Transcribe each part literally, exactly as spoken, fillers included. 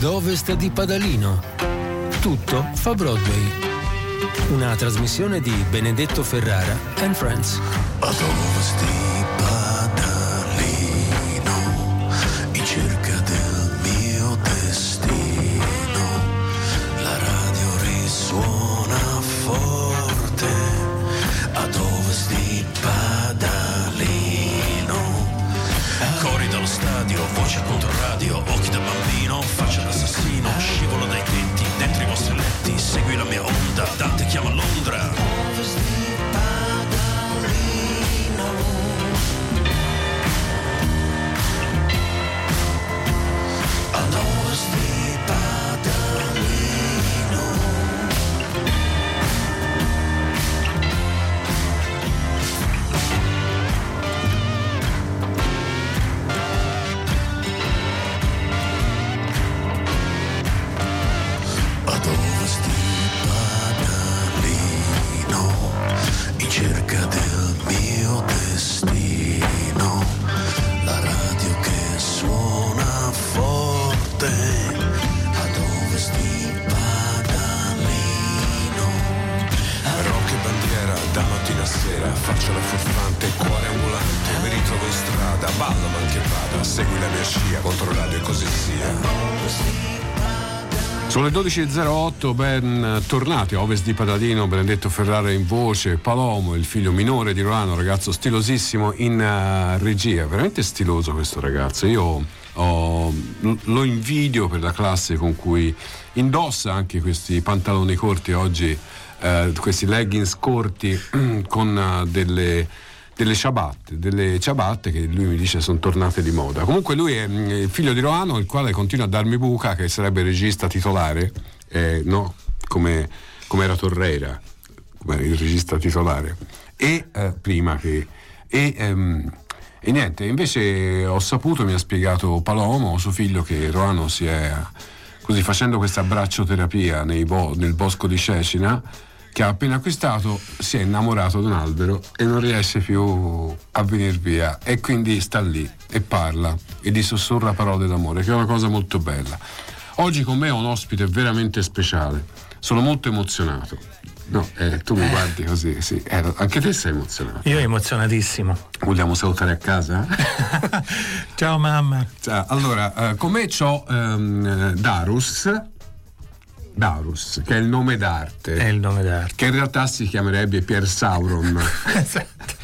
ad ovest di Padalino. Tutto fa Broadway. Una trasmissione di Benedetto Ferrara and Friends. Ad ovest di Padalino, in cerca del mio destino, la radio risuona forte. Ad ovest di Padalino, cori dallo stadio, voce contro radio, occhi da bambino, faccia d'assassino, scivola dai tetti, dentro i vostri letti, segui la mia onda, Dante chiama Londra. Ovest di Padalino, ad ovest di Padalino, ad ovest di Padalino, in cerca del mio destino, la radio che suona forte. Ad ovest di Padalino, rock e bandiera da mattina a sera, faccia la furfante, cuore ambulante, mi ritrovo in strada, ballo man che vada, segui la mia scia, contro radio e così sia. Sono le dodici e zero otto, ben tornati a Ovest di Padalino, Benedetto Ferrara in voce, Palomo, il figlio minore di Rolando, ragazzo stilosissimo in uh, regia, veramente stiloso questo ragazzo. Io ho, lo invidio per la classe con cui indossa anche questi pantaloni corti oggi, uh, questi leggings corti con uh, delle... delle ciabatte, delle ciabatte che lui mi dice sono tornate di moda. Comunque lui è il figlio di Roano, il quale continua a darmi buca, che sarebbe il regista titolare, eh, no, come, come era Torreira, come era il regista titolare, e eh, prima che e, ehm, e niente, invece ho saputo, mi ha spiegato Palomo, suo figlio, che Roano si è così facendo questa abbraccioterapia nei bo- nel bosco di Cecina, che ha appena acquistato, si è innamorato di un albero e non riesce più a venire via, e quindi sta lì e parla e gli sussurra parole d'amore, che è una cosa molto bella. Oggi con me ho un ospite veramente speciale, sono molto emozionato. No, eh, tu mi guardi così, sì. Eh, anche te sei emozionato. Io emozionatissimo. Vogliamo salutare a casa? Ciao mamma. Ciao. Allora, eh, con me c'ho ehm, Darus Darus, che è il nome d'arte. È il nome d'arte. Che in realtà si chiamerebbe Pier Sauron. Esatto.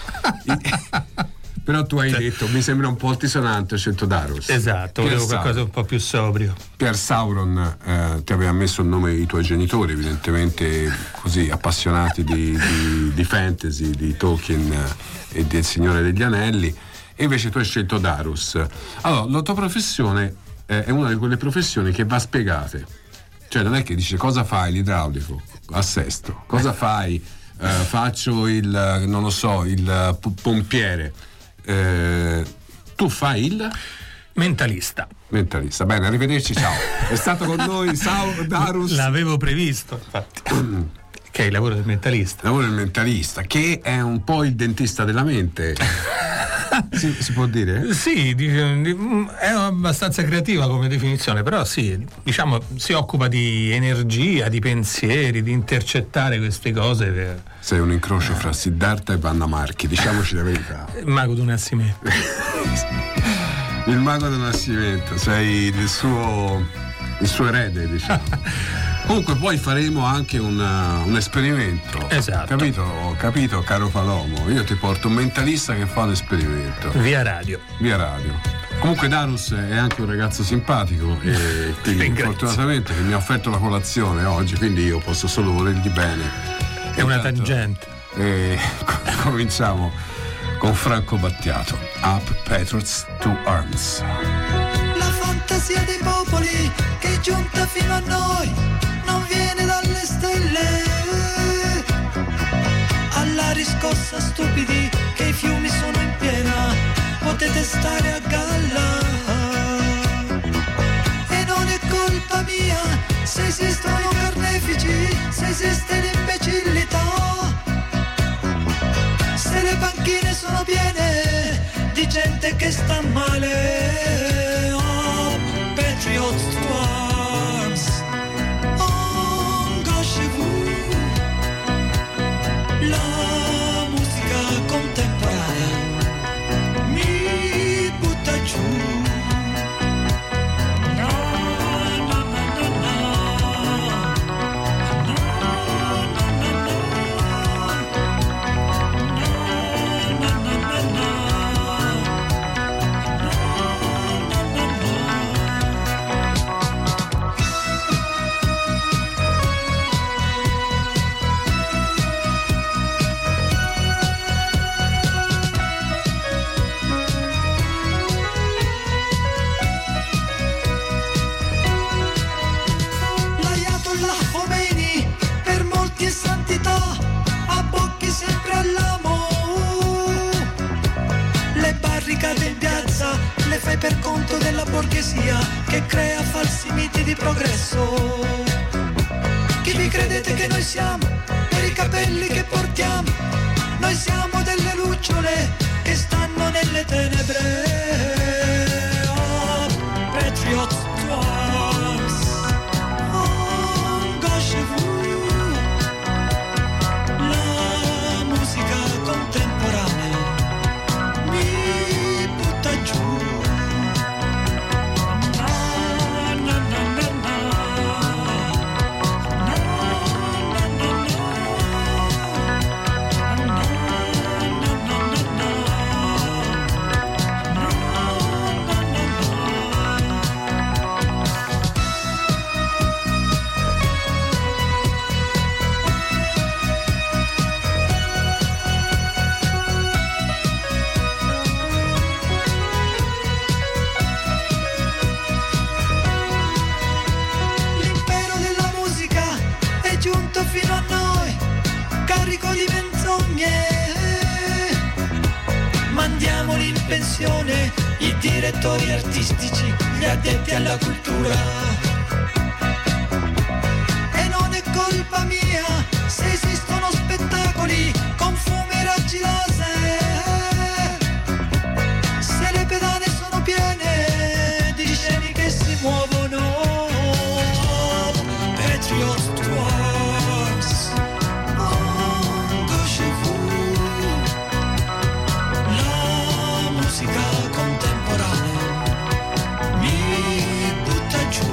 Però tu hai detto, mi sembra un po' altisonante, ho scelto Darus. Esatto, Pier volevo qualcosa Sauron. un po' più sobrio. Pier Sauron, eh, ti aveva messo il nome i tuoi genitori, evidentemente così appassionati di, di, di fantasy, di Tolkien eh, e del Signore degli Anelli, e invece tu hai scelto Darus. Allora, la tua professione eh, è una di quelle professioni che va spiegate. Cioè non è che dice cosa fai l'idraulico a Sesto, cosa fai, eh, faccio il, non lo so, il p- pompiere, eh, tu fai il mentalista. Mentalista. Bene, arrivederci, ciao. È stato con noi Sau Darus. L'avevo previsto, infatti. Che è il lavoro del mentalista. Il lavoro del mentalista, che è un po' il dentista della mente. Si, si può dire? Sì, è abbastanza creativa come definizione, però sì, diciamo si occupa di energia, di pensieri, di intercettare queste cose. Per... Sei un incrocio fra Siddhartha e Vanna Marchi, diciamoci la verità. Il mago di Nascimento. Il mago del Nascimento, sei il suo, il suo erede, diciamo. Comunque poi faremo anche una, un esperimento. Esatto. Capito, capito, caro Palomo? Io ti porto un mentalista che fa un esperimento. Via radio. Via radio. Comunque Darus è anche un ragazzo simpatico e quindi fortunatamente che mi ha offerto la colazione oggi, quindi io posso solo volergli bene. È una tangente. E cominciamo con Franco Battiato. Up Patriots to Arms. La fantasia dei popoli che è giunta fino a noi non viene dalle stelle. Alla riscossa stupidi che i fiumi sono in piena, potete stare a galla. E non è colpa mia se esistono carnefici, se esiste l'imbecillità, se le panchine sono piene di gente che sta male. Oh, Patriots to della borghesia che crea falsi miti di progresso. Chi vi credete che noi siamo? Per i capelli che portiamo, noi siamo delle lucciole che stanno nelle tenebre. Oh, Patriots to arms, engagez-vous. La musica contemporanea mi butta giù. Na, na, na, na, na. Na, na, na, na. L'impero della musica è giunto fino a noi, carico di menzogne. Mandiamoli in pensione i direttori artistici, gli addetti alla cultura. E non è colpa mia se esistono spettacoli con fumo e raggi laser, se le pedane sono piene di scene che si muovono. Patriots to arms, engagez-vous. La musica contemporanea mi butta giù,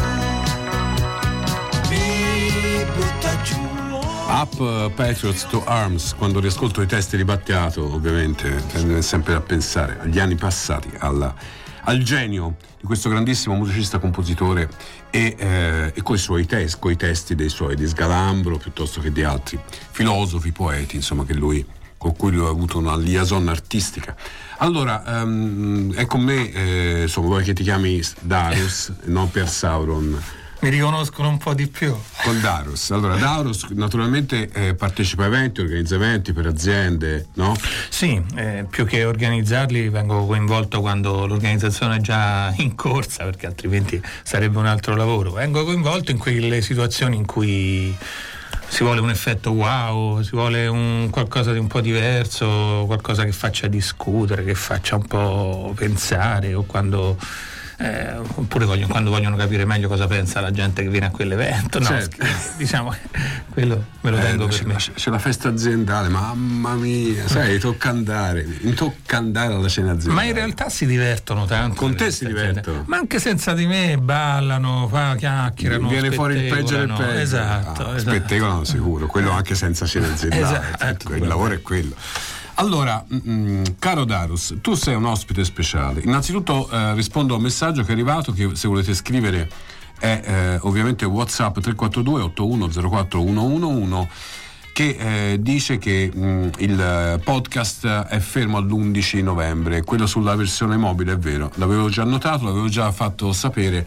mi butta giù. Up Patriots to Arms, quando riascolto i testi di Battiato, ovviamente tende sempre a pensare agli anni passati, alla, al genio di questo grandissimo musicista compositore e, eh, e coi suoi testi, coi testi dei suoi, di Sgalambro piuttosto che di altri filosofi, poeti, insomma, che lui, con cui lui ha avuto una liaison artistica. Allora, um, è con me, eh, insomma, vuoi che ti chiami Darius, non per Sauron? Mi riconoscono un po' di più. Con Darius. Allora, Darius naturalmente eh, partecipa a eventi, organizza eventi per aziende, no? Sì, eh, più che organizzarli vengo coinvolto quando l'organizzazione è già in corsa, perché altrimenti sarebbe un altro lavoro. Vengo coinvolto in quelle situazioni in cui si vuole un effetto wow, si vuole un qualcosa di un po' diverso, qualcosa che faccia discutere, che faccia un po' pensare, o quando Eh, oppure vogliono, quando vogliono capire meglio cosa pensa la gente che viene a quell'evento, no, certo. Diciamo quello me lo tengo eh, per c'è, me. c'è la festa aziendale, mamma mia, sai, tocca andare, mi tocca andare alla cena aziendale. Ma in realtà si divertono tanto. Con te si divertono. Ma anche senza di me ballano, fa, chiacchierano, viene fuori il peggio del peggio. Esatto, ah, esatto. Spettegolano sicuro, quello anche senza cena aziendale. Esatto, ecco, il lavoro è quello. Allora, mh, caro Darius, tu sei un ospite speciale. Innanzitutto eh, rispondo a un messaggio che è arrivato, che se volete scrivere è eh, ovviamente WhatsApp tre quattro due otto uno zero quattro uno uno uno, che eh, dice che mh, il podcast è fermo all'undici novembre, quello sulla versione mobile, è vero, l'avevo già notato, l'avevo già fatto sapere.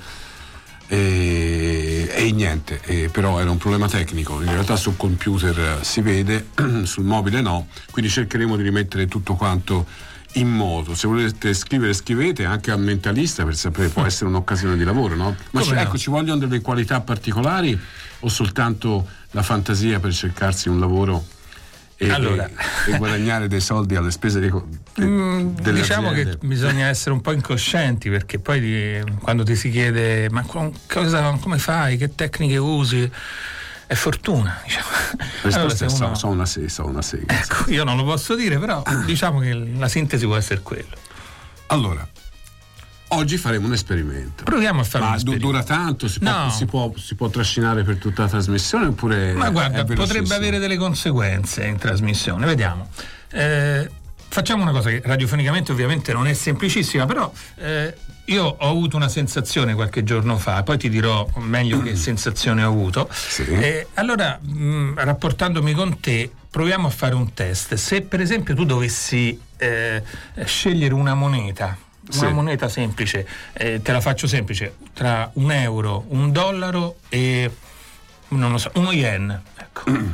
E, e niente, e però era un problema tecnico, in realtà sul computer si vede, sul mobile no, quindi cercheremo di rimettere tutto quanto in moto. Se volete scrivere, scrivete anche a Mentalista, per sapere, può essere un'occasione di lavoro, no? Ma ci, no? ecco, ci vogliono delle qualità particolari o soltanto la fantasia per cercarsi un lavoro e, allora. e, e guadagnare dei soldi alle spese dei, de, mm, delle diciamo aziende? Che bisogna essere un po' incoscienti, perché poi di, quando ti si chiede ma cosa, come fai, che tecniche usi, è fortuna, diciamo. Allora, uno... so, so una sega, so una sega. Ecco, io non lo posso dire, però diciamo che la sintesi può essere quella. Allora, oggi faremo un esperimento. Proviamo a fare Ma un esperimento. dura tanto? Si può, No. si, può, si può trascinare per tutta la trasmissione oppure? Ma guarda, è velocissimo? potrebbe avere delle conseguenze in trasmissione, vediamo. Eh, facciamo una cosa che radiofonicamente ovviamente non è semplicissima, però eh, io ho avuto una sensazione qualche giorno fa, poi ti dirò meglio che sensazione ho avuto. Sì. Eh, allora, mh, rapportandomi con te, proviamo a fare un test. Se per esempio tu dovessi eh, scegliere una moneta, una Sì. moneta semplice, eh, te la faccio semplice, tra un euro, un dollaro e non lo so, uno yen, ecco.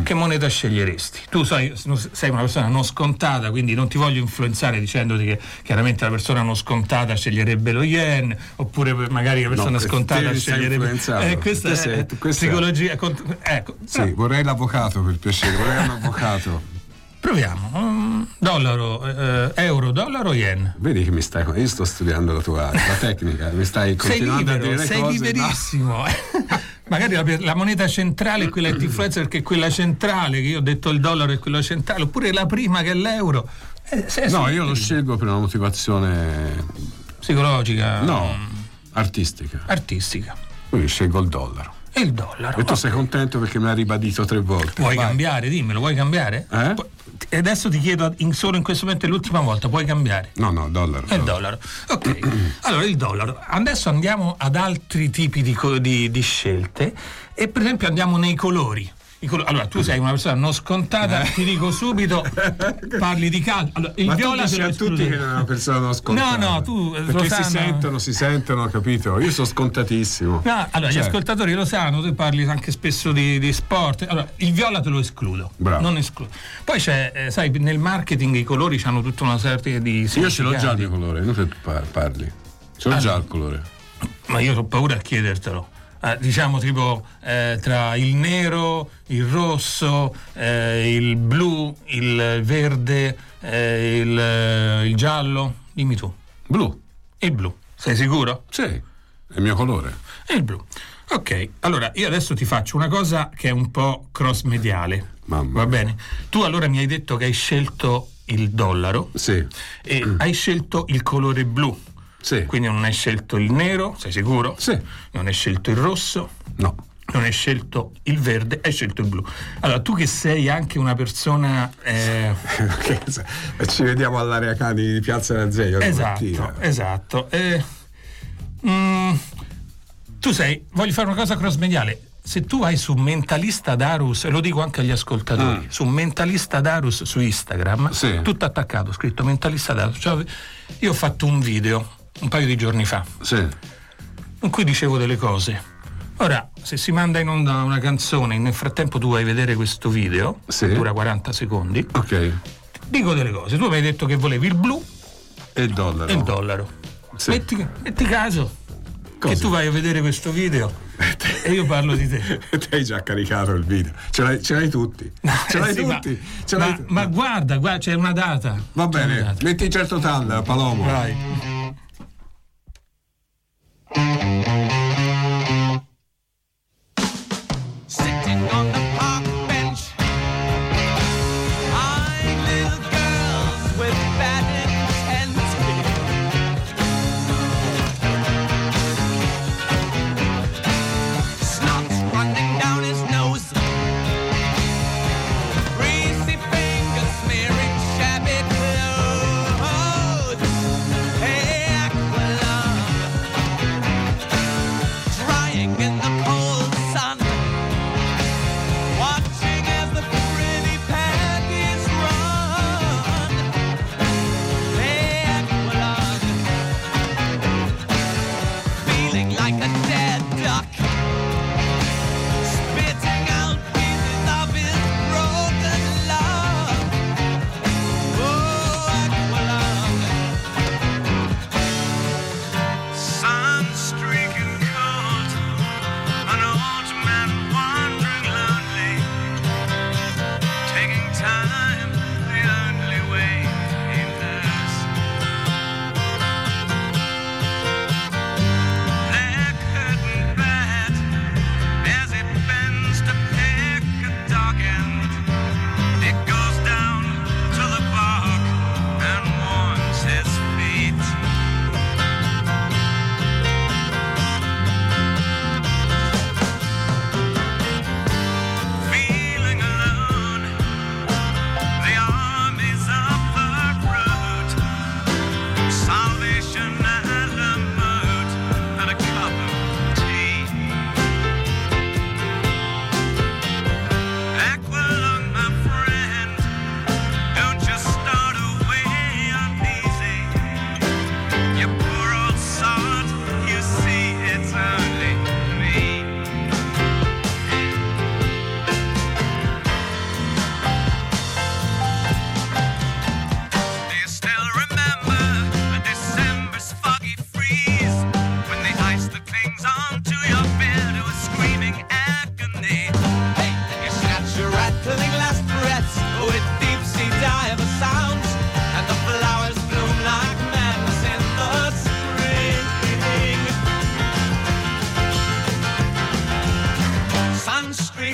che moneta sceglieresti? Tu sai, sei una persona non scontata, quindi non ti voglio influenzare dicendoti che chiaramente la persona non scontata sceglierebbe lo yen, oppure magari la persona no, scontata sceglierebbe eh, questa sei, è questa psicologia è... ecco, sì, però... vorrei l'avvocato per piacere, vorrei un avvocato. Proviamo. Um, dollaro, eh, euro, dollaro, yen. Vedi che mi stai. Io sto studiando la tua la tecnica, mi stai continuando sei libero, a dire sei cose. Liberissimo. No. Magari la, la moneta centrale è quella che ti influenza perché è quella centrale, che io ho detto il dollaro è quello centrale, oppure la prima che è l'euro. Eh, no, io lo scelgo per una motivazione psicologica. No, artistica. Artistica. Quindi scelgo il dollaro. E il dollaro. E tu sei contento perché me l'ha ribadito tre volte. Vuoi Vai. cambiare? Dimmelo, vuoi cambiare? Eh? E adesso ti chiedo in, solo in questo momento è l'ultima volta, puoi cambiare? No, no, dollaro. È il dollaro. Ok, allora il dollaro. Adesso andiamo ad altri tipi di, di, di scelte e per esempio andiamo nei colori. Allora, tu sei una persona non scontata, eh. ti dico subito, parli di calcio. Allora, il ma viola tu dici a tutti che non è una persona non scontata. No, no, tu perché si sentono, si sentono, capito? Io sono scontatissimo. No, allora, cioè. Gli ascoltatori lo sanno, tu parli anche spesso di, di sport. Allora, il viola te lo escludo. Bravo. Non escludo. Poi c'è, eh, sai, nel marketing i colori hanno tutta una serie di significati. Io ce l'ho già di colore, non che tu parli. Ce l'ho allora, già il colore. Ma io ho paura a chiedertelo. Eh, diciamo tipo eh, tra il nero, il rosso, eh, il blu, il verde, eh, il, il giallo. Dimmi tu. Blu. Il blu. Sei sicuro? Sì, è il mio colore. È il blu. Ok, allora io adesso ti faccio una cosa che è un po' cross mediale. Mamma. Va bene? Tu allora mi hai detto che hai scelto il dollaro. Sì. E mm. hai scelto il colore blu. Sì. Quindi non hai scelto il nero, sei sicuro? Sì. Non hai scelto il rosso? No. Non hai scelto il verde, hai scelto il blu. Allora, tu che sei anche una persona... Eh... Ci vediamo all'area cani di Piazza Nazzeio. Esatto, esatto. Eh, mm, tu sei... Voglio fare una cosa cross mediale. Se tu vai su Mentalista Darus, e lo dico anche agli ascoltatori, mm. su Mentalista Darus su Instagram, sì. tutto attaccato, scritto Mentalista Darus. Cioè, io ho fatto un video un paio di giorni fa, sì. in cui dicevo delle cose. Ora, se si manda in onda una canzone e nel frattempo tu vai a vedere questo video, sì. che dura quaranta secondi, ok. dico delle cose. Tu mi hai detto che volevi il blu e il dollaro. E il dollaro. Sì. Metti, metti caso Cosa? Che tu vai a vedere questo video e io parlo di te. Ti hai già caricato il video. Ce l'hai, ce l'hai tutti. No, ce l'hai sì, tutti. Ma, ce ma, l'hai ma guarda, guarda, c'è una data. Va c'è bene, metti il certo tal, Palomo. Vai.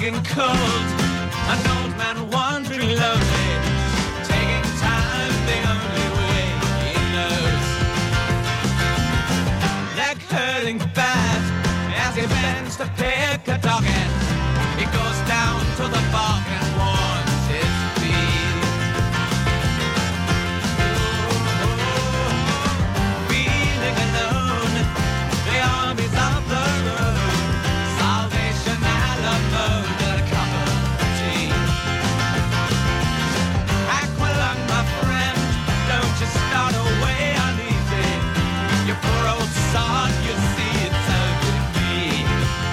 taking cold, an old man wandering lonely, taking time the only way he knows. Leg hurting bad as he bends to pick a dog end. He goes down to the bog and warms his feet. Oh, feeling alone, the armies of the road, Salvation Alamo, got a cup of tea. Aqualung, my friend, don't you start away uneasy. You poor old sod, you see it's over to me.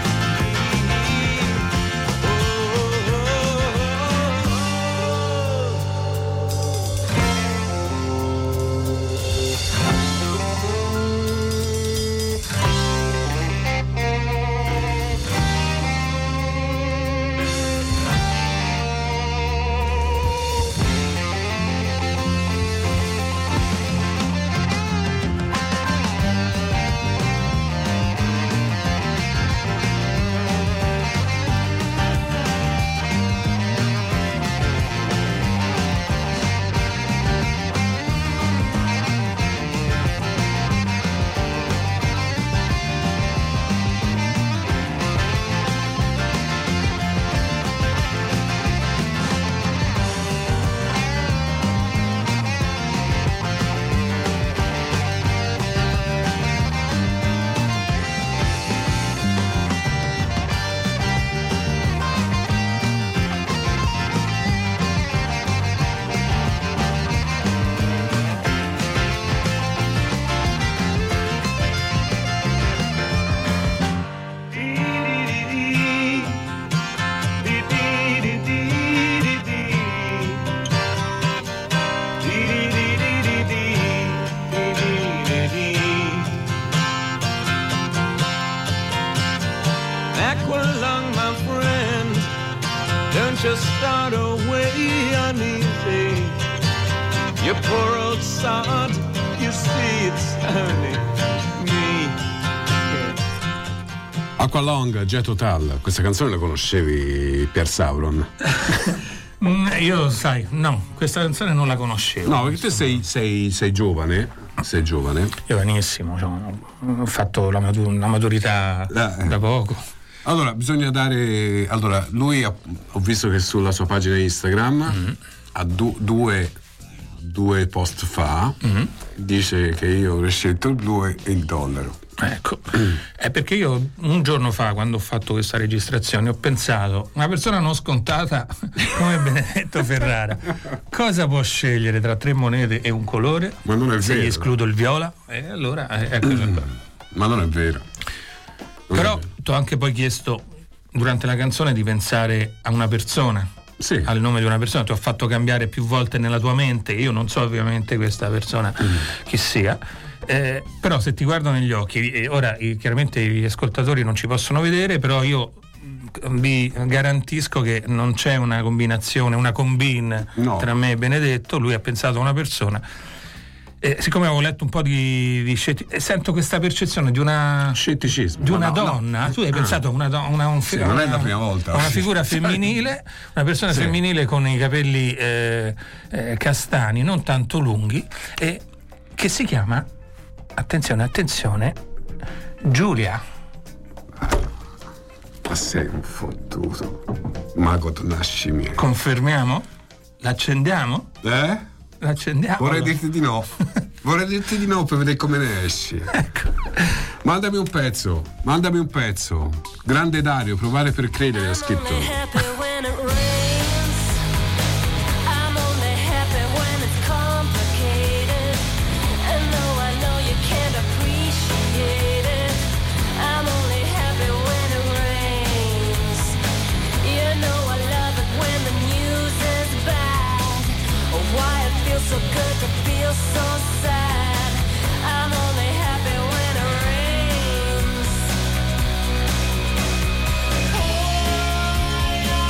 Aqualung, my friend, don't you start away uneasy. You poor old sod, you see it's only me. Aqualung, Jet Total, questa canzone la conoscevi, Pier Sauron? Io sai, no, questa canzone non la conoscevo. No, perché te sei, sei, sei giovane, sei giovane. Giovanissimo, cioè, ho fatto la, matur- la maturità Eh. da poco. Allora, bisogna dare. Allora, lui ha, ho visto che sulla sua pagina Instagram mm-hmm. ha du, due, due post fa, mm-hmm. dice che io avrei scelto il blu e il dollaro. Ecco, mm. è perché io un giorno fa, quando ho fatto questa registrazione, ho pensato, una persona non scontata come Benedetto Ferrara, cosa può scegliere tra tre monete e un colore? Ma non è Se vero. gli escludo il viola, e allora ecco. Mm. Ma non è vero. Non Però è vero. ti ho anche poi chiesto durante la canzone di pensare a una persona, Sì. al nome di una persona, ti ho fatto cambiare più volte nella tua mente, io non so ovviamente questa persona mm. chi sia, eh, però se ti guardo negli occhi, eh, ora eh, chiaramente gli ascoltatori non ci possono vedere, però io vi garantisco che non c'è una combinazione, una combine No. tra me e Benedetto, lui ha pensato a una persona. Eh, siccome avevo letto un po' di, di scettici, eh, sento questa percezione di una Scetticismo. di Ma una no, donna, no. tu hai Ah. pensato a una, do- una, un Sì, una, non è la prima volta. una figura femminile, una persona Sì. femminile con i capelli eh, eh, castani, non tanto lunghi, e che si chiama, attenzione, attenzione, Giulia. Ma sei un fottuto. Mago nasci miei. Confermiamo? L'accendiamo? Eh? L'accendiamo? Vorrei dirti di no. Vorrei dirti di no per vedere come ne esci. Ecco. Mandami un pezzo, mandami un pezzo. Grande Dario, provare per credere, ha scritto. So good to feel so sad. I'm only happy when it rains. Oh,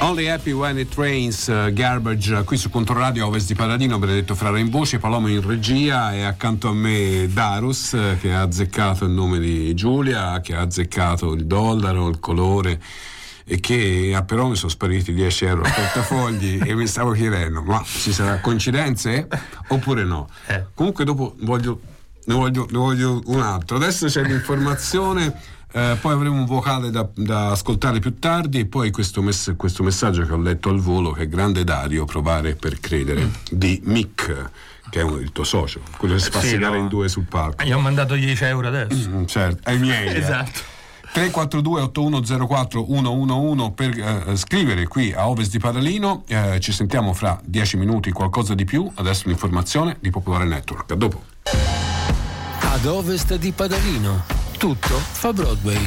Only Happy When It Rains, uh, Garbage, qui su Controradio, Ovest di Paradino, Benedetto Ferrara in voce, Palomo in regia, e accanto a me Darus, che ha azzeccato il nome di Giulia, che ha azzeccato il dollaro, il colore, e che ah, però mi sono spariti dieci euro al portafogli e mi stavo chiedendo, ma ci sarà coincidenze oppure no? Eh. Comunque dopo voglio ne, voglio ne voglio un altro. Adesso c'è l'informazione. Eh, poi avremo un vocale da, da ascoltare più tardi, e poi questo, mess- questo messaggio che ho letto al volo, che è grande Dario, provare per credere, di Mick, che è uno del tuo socio, quello che si fa sì, segare no. in due sul palco. Gli ho mandato dieci euro adesso. Mm, certo, è i miei. Esatto. tre quattro due otto uno zero quattro uno uno uno per eh, scrivere qui a Ovest di Paradino. Eh, ci sentiamo fra dieci minuti, qualcosa di più. Adesso l'informazione di Popolare Network. A dopo. Ad Ovest di Padalino tutto fa Broadway.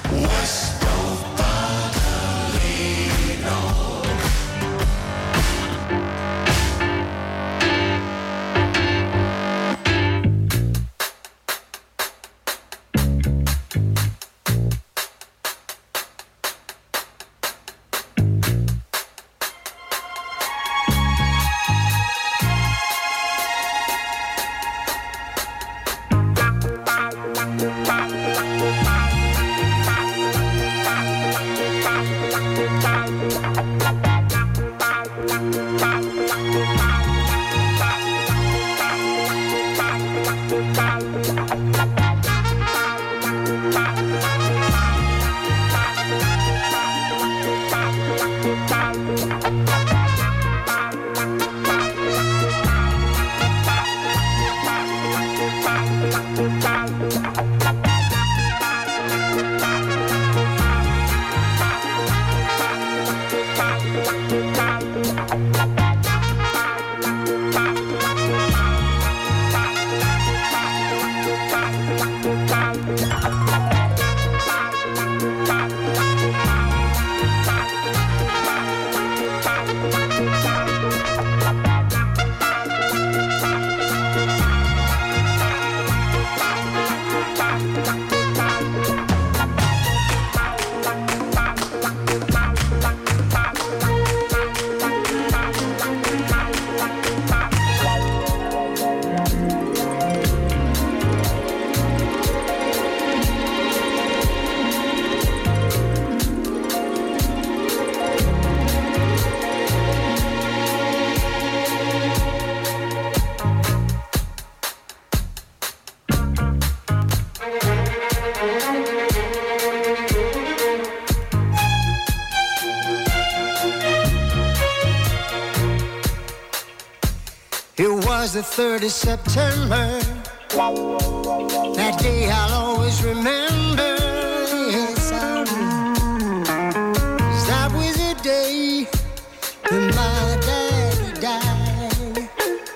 The third of September, that day I'll always remember. Yes, I will. 'Cause that was the day when my daddy died.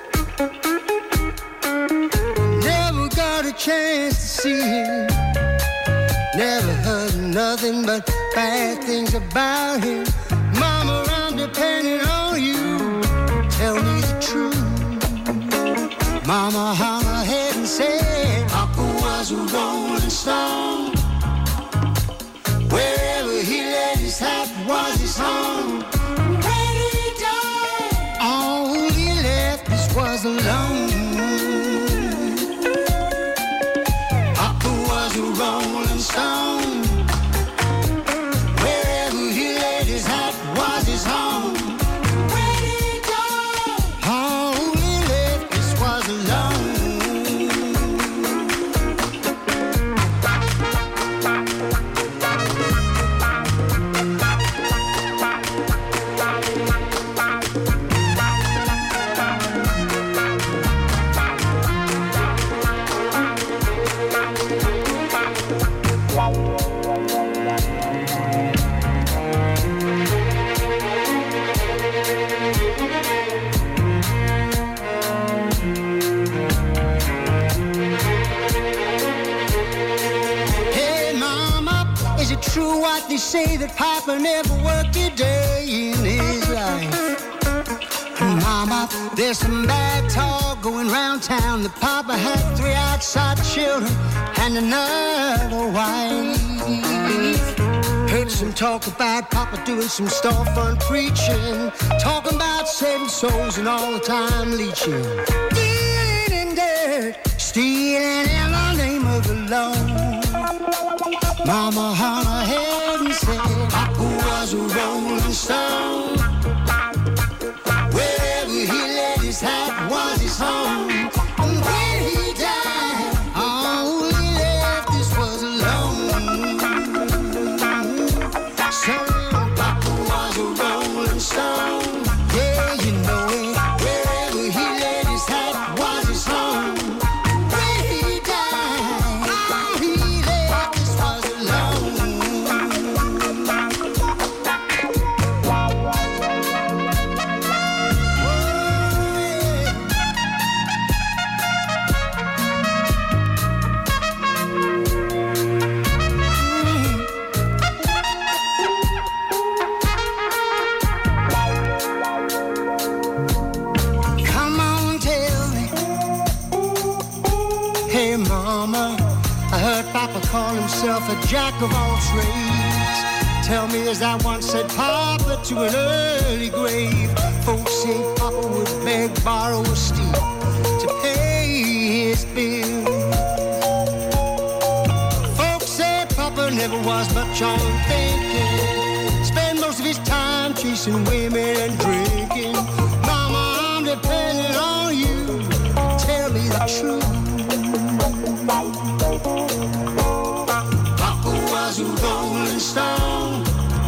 Never got a chance to see him, never heard nothing but bad things about him. Mama, I'm depending on you, tell me the truth. Mama hung her head and said, Papa was a rolling stone. Wherever he laid his hat was his home. When he died, all he left us was alone. Papa was a rolling stone. Wherever he laid his hat was his home. True what they say, that Papa never worked a day in his life. Mama, there's some bad talk going round town that Papa had three outside children and another wife. Heard Some talk about Papa doing some storefront preaching, talking about saving souls and all the time leeching, dealing in dirt, stealing in the name of the Lord. Mama hung her head and said, Papa was a rolling stone. Wherever he laid his hat was his home. And when he died, all he left us was alone. So Papa was a rolling stone. Yeah, you know it. Wherever he laid his hat was his home. When he died, all he left us was alone. Come on, tell me. Hey, Mama, I heard Papa call himself a jack of all trades. Tell me, as I once said, Papa, to an early grave. Folks say Papa would beg, borrow, or steal to pay his bill. Folks say Papa never was much on thinking. Spend most of his time chasing women and drinking. Mama, I'm depending on you. Tell me the truth. Papa was a rolling stone.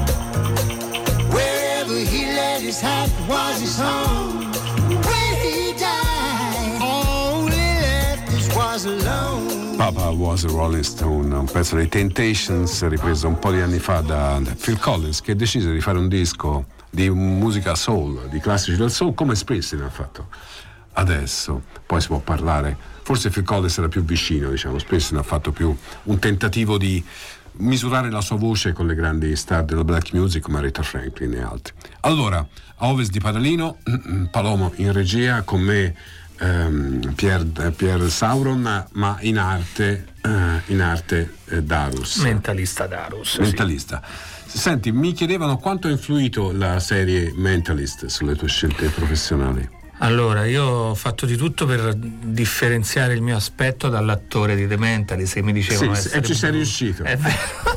Wherever he laid his hat was his home. When he died, all he left us was alone. Papa was a Rolling Stone, un pezzo dei Temptations ripreso un po' di anni fa da Phil Collins, che decise di fare un disco di musica soul, di classici del soul, come Springsteen ha fatto adesso. Poi si può parlare, forse Phil Collins era più vicino, diciamo, Springsteen ha fatto più un tentativo di misurare la sua voce con le grandi star della black music come Aretha Franklin e altri. Allora, a ovest di Padalino, Palomo in regia, con me ehm, Pier, Pier Sauron, ma in arte eh, in arte eh, Darus. Mentalista Darus. Mentalista. Sì. Senti, mi chiedevano quanto ha influito la serie Mentalist sulle tue scelte professionali. Allora, io ho fatto di tutto per differenziare il mio aspetto dall'attore di The Mentalist, che mi dicevano sì, e ci sei riuscito. È vero.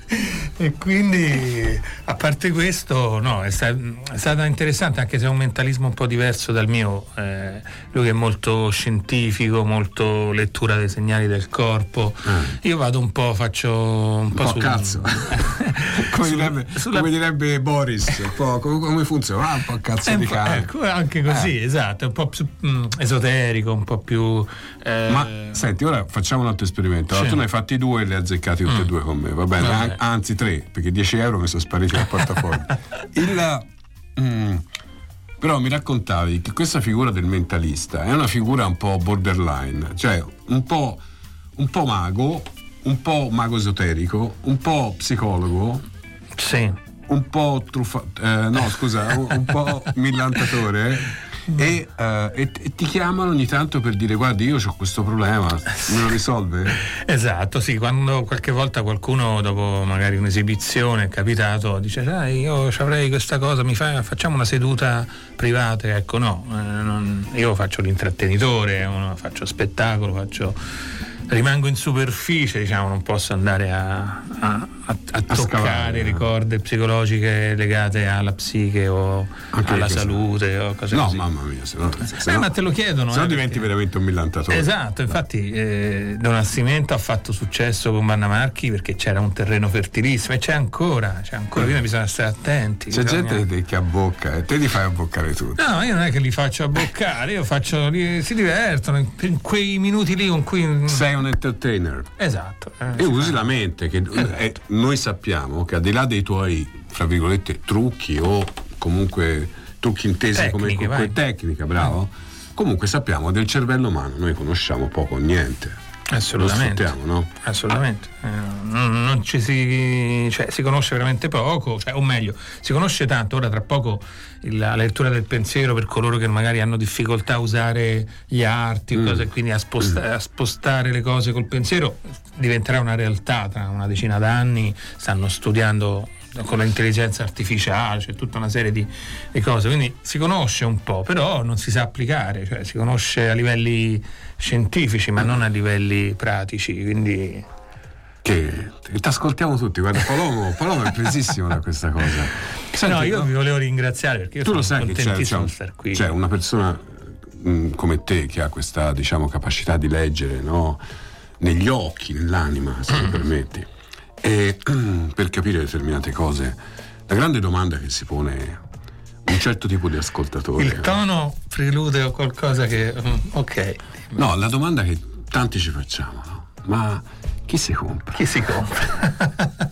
E quindi, a parte questo, no, è, sta- è stata interessante, anche se è un mentalismo un po' diverso dal mio. Eh, lui è molto scientifico, molto lettura dei segnali del corpo. Ah. Io vado un po', faccio un, un po', po' su, cazzo. come, su, direbbe, sulla... come direbbe Boris, un po' come, come funziona? Ah, un po' cazzo eh, di cane. Ecco, anche così, eh. esatto, un po' più mh, esoterico, un po' più. Eh... Ma senti, ora facciamo un altro esperimento. Allora, sì. tu ne hai fatti due e li hai azzeccati tutti mm. e due con me, va bene? An- anzi, tre, perché dieci euro mi sono spariti dal portafoglio. Il, mm, però mi raccontavi che questa figura del mentalista è una figura un po' borderline, cioè un po', un po' mago, un po' mago esoterico, un po' psicologo, sì. un po' truffa, eh, no scusa, un, un po' millantatore. E, uh, e, e ti chiamano ogni tanto per dire: guardi, io ho questo problema, me lo risolve? Esatto, sì, quando qualche volta qualcuno dopo magari un'esibizione è capitato, dice: sai, io avrei questa cosa, mi fa, facciamo una seduta privata. Ecco, no, eh, non, io faccio l'intrattenitore, uno, faccio spettacolo, faccio rimango in superficie, diciamo, non posso andare a, a, a, a toccare ricorde psicologiche legate alla psiche o anche alla salute o cose no, così. No, mamma mia, se no, se eh, no, ma te lo chiedono. Se no eh, diventi perché... veramente un millantatore. Esatto, infatti eh, Don Nascimento ha fatto successo con Vanna Marchi perché c'era un terreno fertilissimo e c'è ancora, c'è ancora, quindi bisogna stare attenti. C'è bisogna... gente che abbocca e te li fai abboccare tutto. No, io non è che li faccio abboccare, io faccio, si divertono in quei minuti lì con cui... Sei un entertainer. Esatto. Eh, e usi fa. la mente, che esatto. eh, noi sappiamo che al di là dei tuoi, fra virgolette, trucchi o comunque trucchi intesi come, come tecnica, bravo, comunque sappiamo del cervello umano, noi conosciamo poco o niente. Assolutamente. Lo sfruttiamo, no? Assolutamente. Eh, non, non ci si, cioè, si conosce veramente poco, cioè, o meglio, si conosce tanto. Ora tra poco il, la lettura del pensiero per coloro che magari hanno difficoltà a usare gli arti, mm. cose, quindi a, sposta, a spostare le cose col pensiero diventerà una realtà tra una decina d'anni. Stanno studiando con l'intelligenza artificiale, c'è tutta una serie di, di cose, quindi si conosce un po', però non si sa applicare, cioè si conosce a livelli scientifici ma non a livelli pratici, quindi che ti ascoltiamo tutti, guarda Palomo, Palomo è presissimo da questa cosa. Senti, no, io no? vi volevo ringraziare perché io tu sono lo sai che c'è, contentissimo c'è, di star qui. C'è una persona mh, come te che ha questa, diciamo, capacità di leggere, no? Negli occhi, nell'anima, se mi permetti. E per capire determinate cose, la grande domanda che si pone un certo tipo di ascoltatore. Il tono prelude o qualcosa che. Ok. No, la domanda che tanti ci facciamo, no? Ma chi si compra? Chi si compra?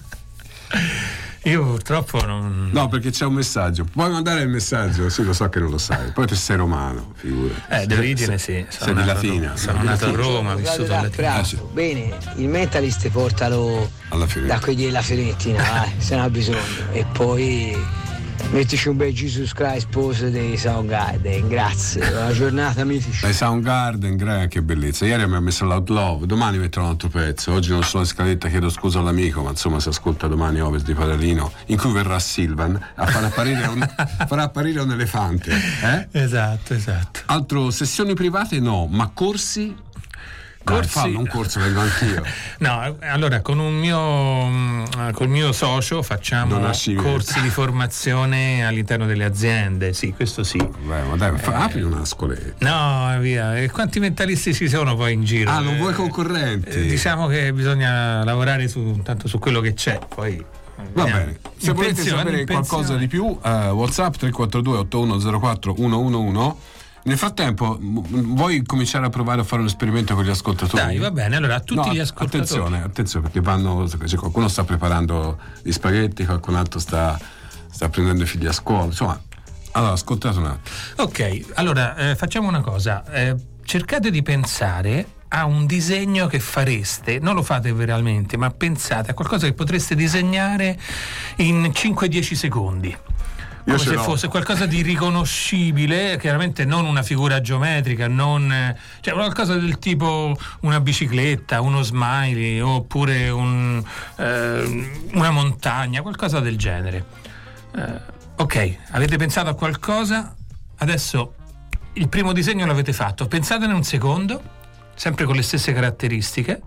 Io purtroppo non. No, perché c'è un messaggio. Puoi mandare il messaggio? Sì, lo so che non lo sai. Poi tu sei romano, figurati. Eh, di origine sì. Sei di Latina. Sono nato a Roma, ho vissuto a Latina. Ah, sì. Bene, il mentalist portalo alla da quelli della Fiorentina, eh, se ne ha bisogno. E poi mettici un bel Jesus Christ pose dei Soundgarden, grazie. Buona giornata, amici. Dai Soundgarden, gra- che bellezza. Ieri mi ha messo l'Outlaw, domani metterò un altro pezzo. Oggi non sono in scaletta, chiedo scusa all'amico, ma insomma si ascolta domani Ovest di Padalino, in cui verrà Silvan a far apparire un, farà apparire un elefante. Eh? Esatto, esatto. Altro, sessioni private no, ma corsi? Corsi. Dai, fallo un corso, vengo anch'io. No, allora con un mio col mio socio facciamo corsi di formazione all'interno delle aziende, sì, questo sì. Beh, ma dai, fa, eh, apri una scoletta. No, via. E quanti mentalisti ci sono poi in giro? Ah, non vuoi concorrenti? Eh, diciamo che bisogna lavorare su, tanto su quello che c'è, poi. Va bene, se volete sapere qualcosa di più, uh, WhatsApp tre quattro due otto uno zero quattro uno uno uno. Nel frattempo, vuoi cominciare a provare a fare un esperimento con gli ascoltatori? Dai, va bene, allora a tutti no, gli ascoltatori. Attenzione, attenzione, perché vanno. Cioè, qualcuno sta preparando gli spaghetti, qualcun altro sta, sta prendendo i figli a scuola. Insomma, allora ascoltate un attimo. Ok, allora eh, facciamo una cosa. Eh, cercate di pensare a un disegno che fareste, non lo fate veramente, ma pensate a qualcosa che potreste disegnare in cinque dieci secondi. Come se l'ho. Fosse qualcosa di riconoscibile, chiaramente non una figura geometrica, non, cioè qualcosa del tipo una bicicletta, uno smiley, oppure un, eh, una montagna, qualcosa del genere. Eh, ok, avete pensato a qualcosa? Adesso il primo disegno l'avete fatto, pensatene un secondo, sempre con le stesse caratteristiche.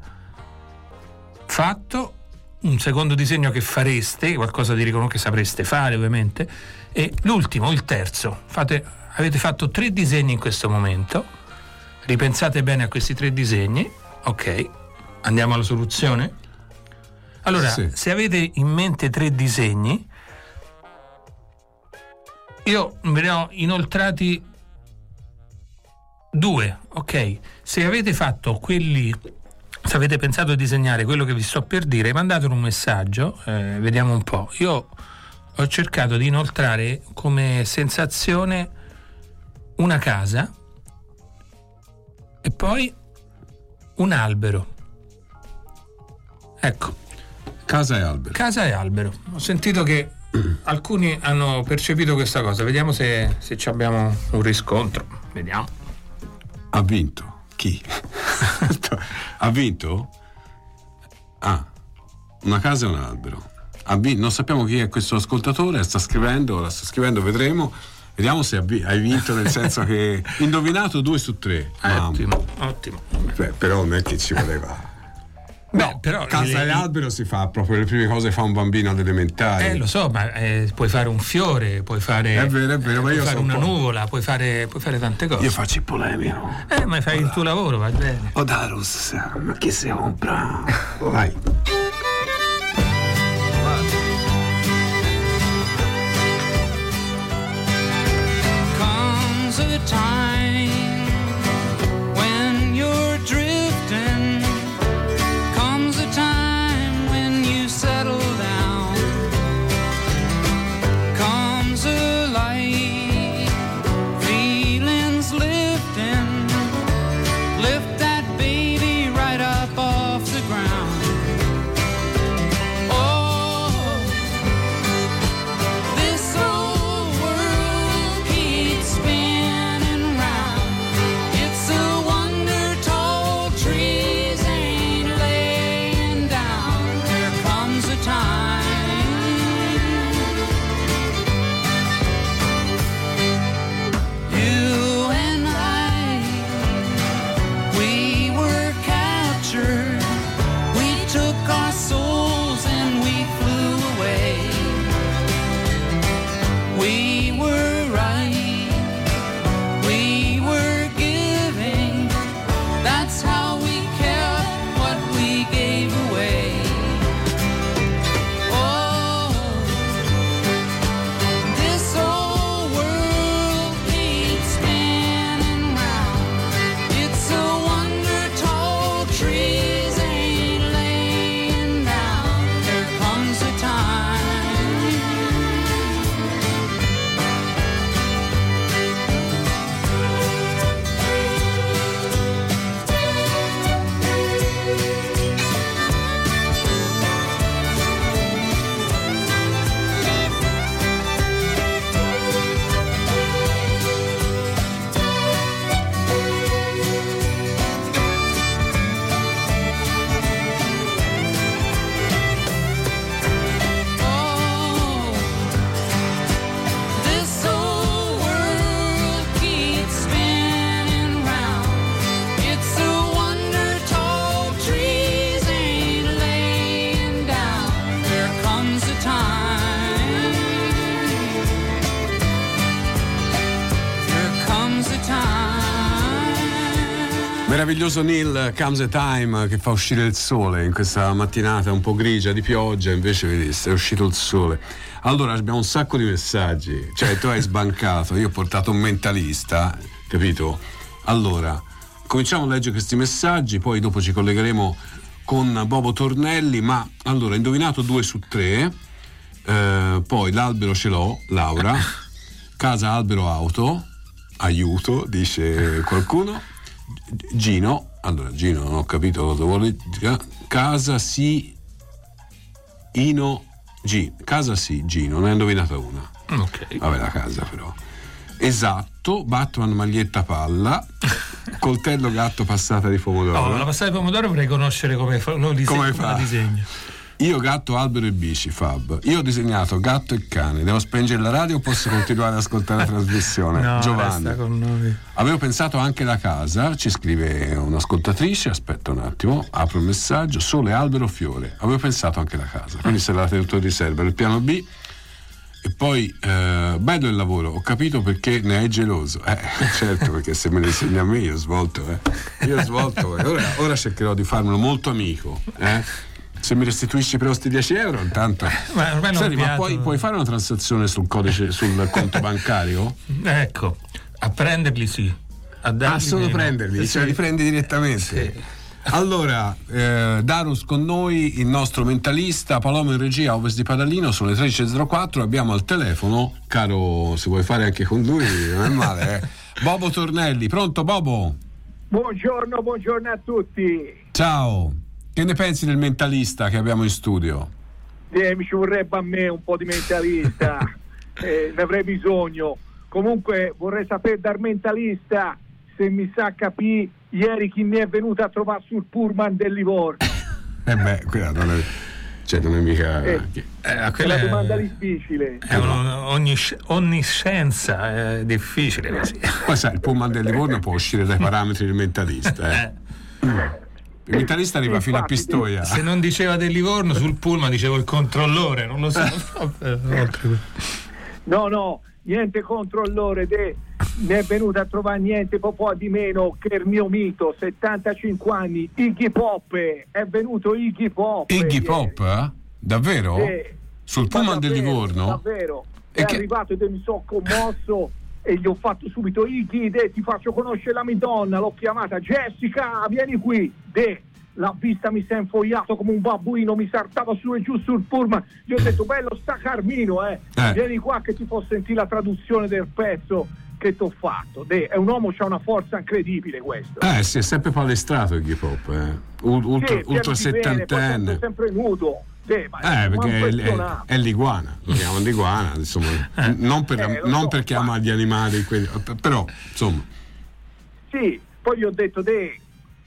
Fatto. Un secondo disegno che fareste, qualcosa di riconoscibile che sapreste fare ovviamente, e l'ultimo, il terzo. Fate, avete fatto tre disegni in questo momento, ripensate bene a questi tre disegni. Ok, andiamo alla soluzione? Allora, sì. Se avete in mente tre disegni, io ve ne ho inoltrati due, ok? Se avete fatto quelli, se avete pensato a disegnare quello che vi sto per dire, mandatelo un messaggio, eh, vediamo un po'. Io ho cercato di inoltrare come sensazione una casa e poi un albero. Ecco. Casa e albero. Casa e albero. Ho sentito che alcuni hanno percepito questa cosa. Vediamo se, se ci abbiamo un riscontro. Vediamo. Ha vinto. Chi? Ha vinto? Ah, una casa e un albero. Ha vinto. Non sappiamo chi è questo ascoltatore, sta scrivendo, la sta scrivendo, vedremo. Vediamo se hai vinto, nel senso che indovinato due su tre. Ah, ottimo, ottimo. Beh, però non è che ci voleva. No, no, però casa e albero si fa proprio le prime cose che fa un bambino alle elementari. Eh, lo so, ma eh, puoi fare un fiore, puoi fare. È vero, è vero, ma puoi io fare so una un po'... nuvola, puoi fare, puoi fare tante cose. Io faccio il polemico. Eh, ma fai Oda. il tuo lavoro, va bene. O Darus, ma chi si compra? Vai. Comes a time when you're drifting. Comes a time when you settle down. Comes a light, feelings lifting. Lift that baby right up time. You and I, we were captured. We took our souls and we flew away. We were right, we were giving. That's how we kept what we gave away. Oh, this old world keeps spinning round. It's a wonder tall trees ain't laying down. There comes a time. Oh, this old world keeps spinning round. It's a wonder tall trees ain't laying down. There comes a time. There comes a time. Meraviglioso Neil, Comes a Time, che fa uscire il sole in questa mattinata un po' grigia di pioggia, invece vedi, è uscito il sole. Allora abbiamo un sacco di messaggi, cioè tu hai sbancato, io ho portato un mentalista, capito? Allora, cominciamo a leggere questi messaggi, poi dopo ci collegheremo con Bobo Tornelli, ma allora, indovinato due su tre, eh, poi l'albero ce l'ho, Laura, casa, albero, auto, aiuto, dice qualcuno. Gino, allora Gino non ho capito cosa vuole dire. Casa sì, Ino G, casa sì, Gino, ne ha indovinata una. Ok. Vabbè, la casa però. Esatto, Batman maglietta palla, coltello gatto passata di pomodoro. No, la passata di pomodoro vorrei conoscere come fa, lo dise- Come come fa? la disegno. Io gatto, albero e bici, Fab. Io ho disegnato gatto e cane. Devo spengere la radio o posso continuare ad ascoltare la trasmissione? No, Giovanni. resta con noi. Avevo pensato anche la casa, ci scrive un'ascoltatrice, aspetta un attimo, apro il messaggio, sole, albero, fiore. Avevo pensato anche la casa, quindi se l'ha tenuto di riserva. Il piano B. E poi, eh, bello il lavoro, ho capito perché ne è geloso. Eh, certo, perché se me lo insegna a me io ho svolto, eh. Io ho svolto, eh. ora, ora cercherò di farmelo molto amico, eh. Se mi restituisci però sti dieci euro, intanto. Ma ormai non Senti, ma piato- puoi, puoi fare una transazione sul codice, sul conto bancario? Ecco, a prenderli sì. A darli Ah, solo meno. prenderli, Sì. cioè li prendi direttamente. Sì. Allora, eh, Darus con noi, il nostro mentalista, Palomo in regia, Ovest di Padalino, sono le tredici e zero quattro, abbiamo al telefono, caro, se vuoi fare anche con lui, non è male, eh. Bobo Tornelli, pronto Bobo? Buongiorno, buongiorno a tutti. Ciao, che ne pensi del mentalista che abbiamo in studio? Eh, mi ci vorrebbe a me un po' di mentalista, eh, ne avrei bisogno. Comunque vorrei sapere dal mentalista se mi sa capire ieri chi mi è venuto a trovare sul pullman del Livorno. Eh beh, quella non è, cioè non è mica... Eh, Eh, è quella una è, domanda difficile. è una ognis- onniscienza, è difficile così. Poi sai, il pullman del Livorno può uscire dai parametri del mentalista, eh. Il mentalista arriva fino a Infatti, Pistoia. Se non diceva del Livorno, sul pullman dicevo il controllore, non lo so. No, no, niente controllore, de, ne è venuto a trovare niente po' di meno che il mio mito, settantacinque anni, Iggy Pop, è venuto Iggy Pop. Iggy ieri. Pop? Eh? Davvero? Sì. Sul Ma pullman del davvero, Livorno? Davvero, E è che- arrivato e mi sono commosso e gli ho fatto subito Iggy, de, ti faccio conoscere la mia donna, l'ho chiamata Jessica, vieni qui, de. L'ha vista, mi si è infogliato come un babbuino, mi saltava su e giù sul pullman. Gli ho detto, bello sta Carmino, eh. Eh. Vieni qua che ti posso sentire la traduzione del pezzo che ti ho fatto. De, è un uomo, c'ha una forza incredibile questo. Eh, si è sempre palestrato Iggy Pop, eh. U- ultra, Sì, pieno ultra di vene, poi settantenne. sempre, sempre nudo. De, ma Eh, mi ha perché è, è, impressionato. è l'iguana, lo chiamano l'iguana, insomma, non, per, Eh, lo non so, perché ma- ama gli animali, quelli- però, insomma, Sì, poi gli ho detto, de,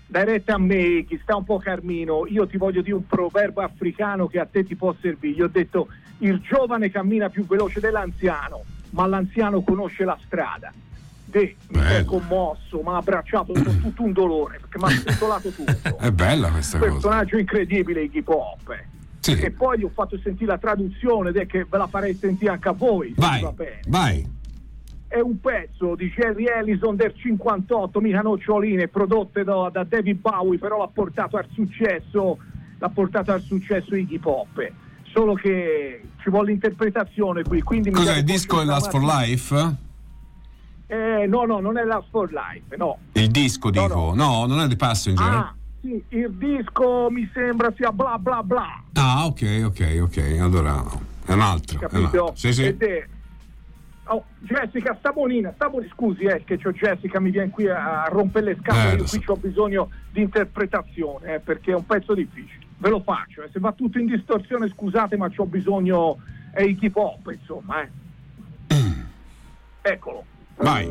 dai retta a me, chi sta un po' Carmino, io ti voglio dire un proverbio africano che a te ti può servire. Io ho detto: il giovane cammina più veloce dell'anziano, ma l'anziano conosce la strada. De, mi è commosso, mi ha abbracciato con tutto un dolore perché mi ha spostolato tutto. È bella questa cosa. Personaggio incredibile, Iggy Pop. Sì. E poi gli ho fatto sentire la traduzione ed è che ve la farei sentire anche a voi. Vai, va bene. vai. È un pezzo di Jerry Ellison del cinquantotto, mica noccioline, prodotte da, da David Bowie, però l'ha portato al successo, l'ha portato al successo Iggy Pop. Solo che ci vuole l'interpretazione qui. Quindi cos'è il disco? È Last for Life? Eh, no, no, non è Last for Life, no. Il disco, no, dico, no. no, non è The Passenger. Ah, sì, il disco mi sembra sia bla bla bla. Ah, ok, ok, ok. Allora è un altro. Capito? È un altro. Sì, sì. Ed è... Oh, Jessica, sta bonina, sta bonina. Scusi, eh, che c'ho Jessica, mi viene qui a, a rompere le scatole. Eh, Io so. qui ho bisogno di interpretazione, eh, perché è un pezzo difficile. Ve lo faccio, eh. Se va tutto in distorsione, scusate, ma c'ho bisogno. È Iggy Pop, insomma, eh. Mm. Eccolo. Vai.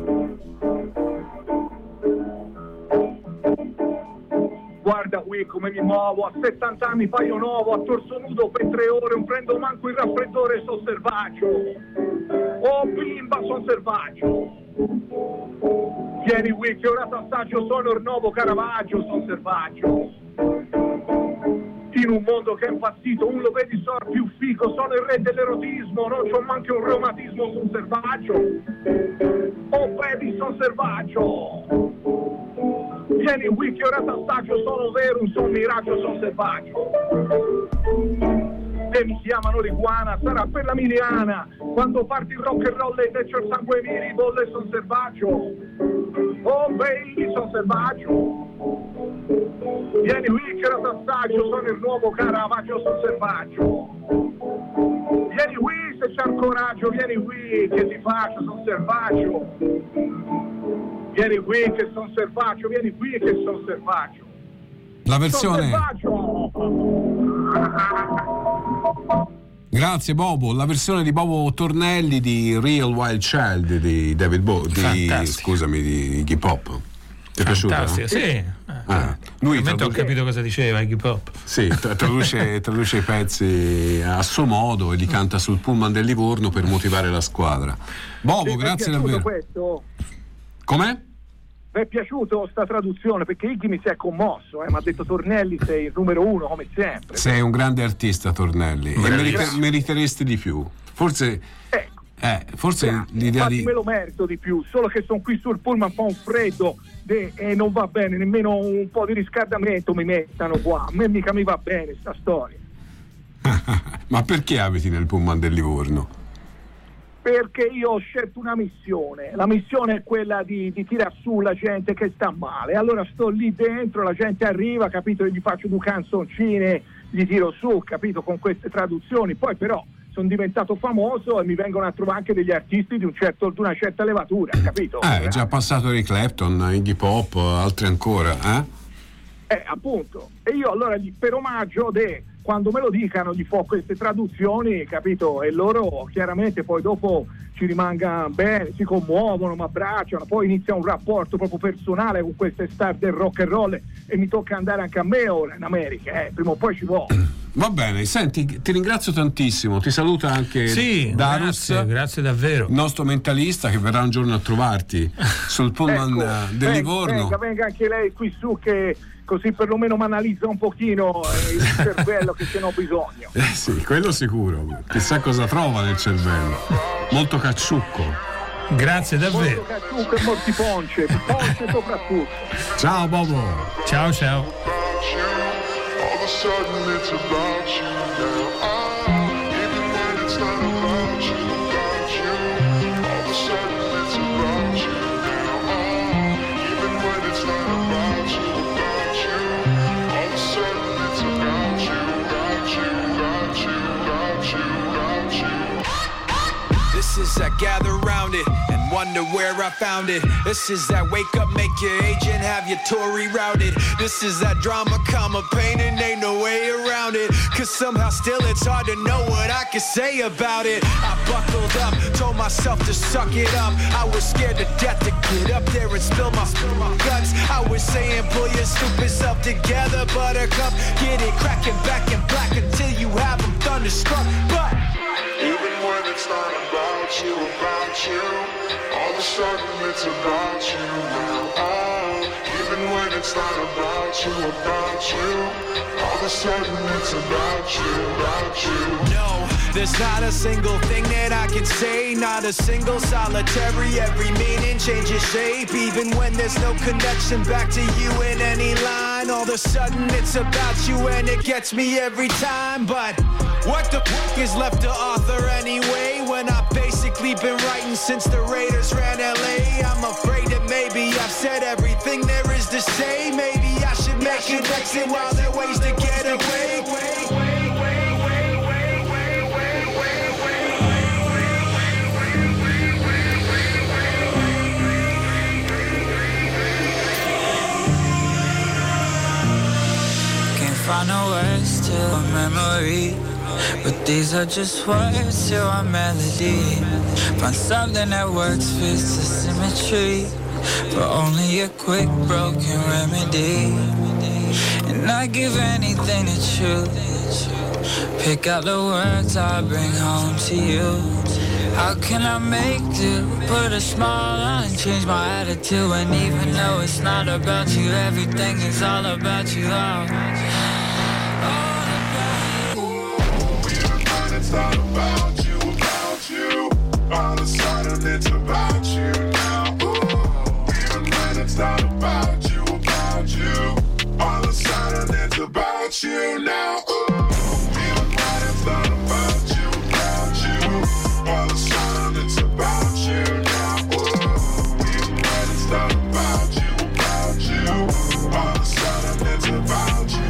Guarda qui come mi muovo, a settanta anni paio nuovo, a torso nudo per tre ore, non prendo manco il raffreddore, sono selvaggio. Oh bimba, sono selvaggio. Vieni qui che ora t'assaggio, sono il nuovo Caravaggio, sono selvaggio. In un mondo che è impazzito, un lo vedi sor più fico, sono il re dell'erotismo, non c'ho manco un reumatismo, sono selvaggio. Oh baby, sono selvaggio. Vieni qui che ora t'assaggio, sono vero, un son miraggio, sono selvaggio. E mi chiamano l'iguana, sarà per la miliana. Quando parti il rock and roll e te c'ho il sangue mi ribolle, sono selvaggio. Oh baby, sono selvaggio. Vieni qui che ora t'assaggio, sono il nuovo Caravaggio, sono selvaggio. Vieni qui se c'è il coraggio, vieni qui che ti faccio, sono selvaggio. Vieni qui che sono selvaggio, vieni qui che sono selvaggio. La versione. Grazie Bobo, la versione di Bobo Tornelli di Real Wild Child di David Bowie, di scusami, di Iggy Pop. Ti è piaciuta? Fantastica, sì. Ah, lui tradu- ho capito cosa diceva Iggy Pop. Sì, traduce, traduce i pezzi a suo modo e li canta sul pullman del Livorno per motivare la squadra. Bobo, sì, grazie davvero. Questo? Com'è? Mi è piaciuto sta traduzione perché Iggy mi si è commosso, eh, mi ha detto Tornelli sei il numero uno come sempre. Sei un grande artista, Tornelli, e merite, meriteresti di più. Forse, ecco. eh, forse Grazie. l'idea Infatti di. me lo merito di più, solo che sono qui sul pullman, fa un freddo de, e non va bene, nemmeno un po' di riscaldamento mi mettano qua. A me mica mi va bene sta storia. Ma perché abiti nel pullman del Livorno? Perché io ho scelto una missione, la missione è quella di, di tirar su la gente che sta male, allora sto lì dentro, la gente arriva, capito, e gli faccio due canzoncine, gli tiro su, capito, con queste traduzioni, poi però sono diventato famoso e mi vengono a trovare anche degli artisti di, un certo, di una certa levatura, capito? Eh, è già passato Eric Clapton, Iggy Pop, altri ancora, eh? Eh, appunto, e io allora gli, per omaggio de quando me lo dicano gli fo queste traduzioni, capito? E loro chiaramente poi dopo ci rimangano bene, si commuovono, mi abbracciano, poi inizia un rapporto proprio personale con queste star del rock and roll e mi tocca andare anche a me ora in America, eh, prima o poi ci vuole. Va bene, senti, ti ringrazio tantissimo, ti saluta anche sì, Darus, grazie, grazie davvero. Il nostro mentalista che verrà un giorno a trovarti sul pullman ecco, del venga, Livorno. Venga, venga anche lei qui su che così perlomeno mi analizza un pochino eh, il cervello che ce n'ho bisogno. Eh sì, quello sicuro, chissà cosa trova nel cervello. Molto cacciucco. Grazie davvero. Molto cacciucco e molti ponce, ponce soprattutto. Ciao Bobo. Ciao ciao. All of a sudden it's about you now. Ah, even when it's not about you, about you. All of a sudden it's about you now. Ah, even when it's not about you, about you. All of a sudden it's about you, about you, about you, about you, about you. This faces that gather round it and wonder where I found it. This is that wake up, make your agent have your Tory routed. This is that drama, comma, pain, and ain't no way around it. Cause somehow still it's hard to know what I can say about it. I buckled up, told myself to suck it up. I was scared to death to get up there and spill my, spill my guts. I was saying pull your stupid self together, buttercup. Get it cracking back in black until you have them thunderstruck. But even when it's not about you, about you, all of a sudden it's about you now. Oh, even when it's not about you, about you, all of a sudden it's about you, about you. No, there's not a single thing that I can say, not a single solitary, every meaning changes shape. Even when there's no connection back to you in any line, all of a sudden it's about you and it gets me every time. But what the fuck is left to author anyway, when I've basically been writing since the Raiders ran L A? I'm afraid that maybe I've said everything there is to say. Maybe I should make an exit while there are ways to get away. Can't find no words to a memory, but these are just words to a melody. Find something that works, fits the symmetry, but only a quick broken remedy. And I give anything to choose. Pick out the words I bring home to you. How can I make do? Put a smile on, change my attitude. And even though it's not about you, everything is all about you. Oh. It's not about you, about you. All of a sudden it's about you now. Ooh. Even when it's not about you, about you, all of a sudden it's about you now. Ooh. Even when it's not about you, about you, all of a sudden it's about you now. Ooh. Even when it's not about you, about you, all of a sudden it's about you.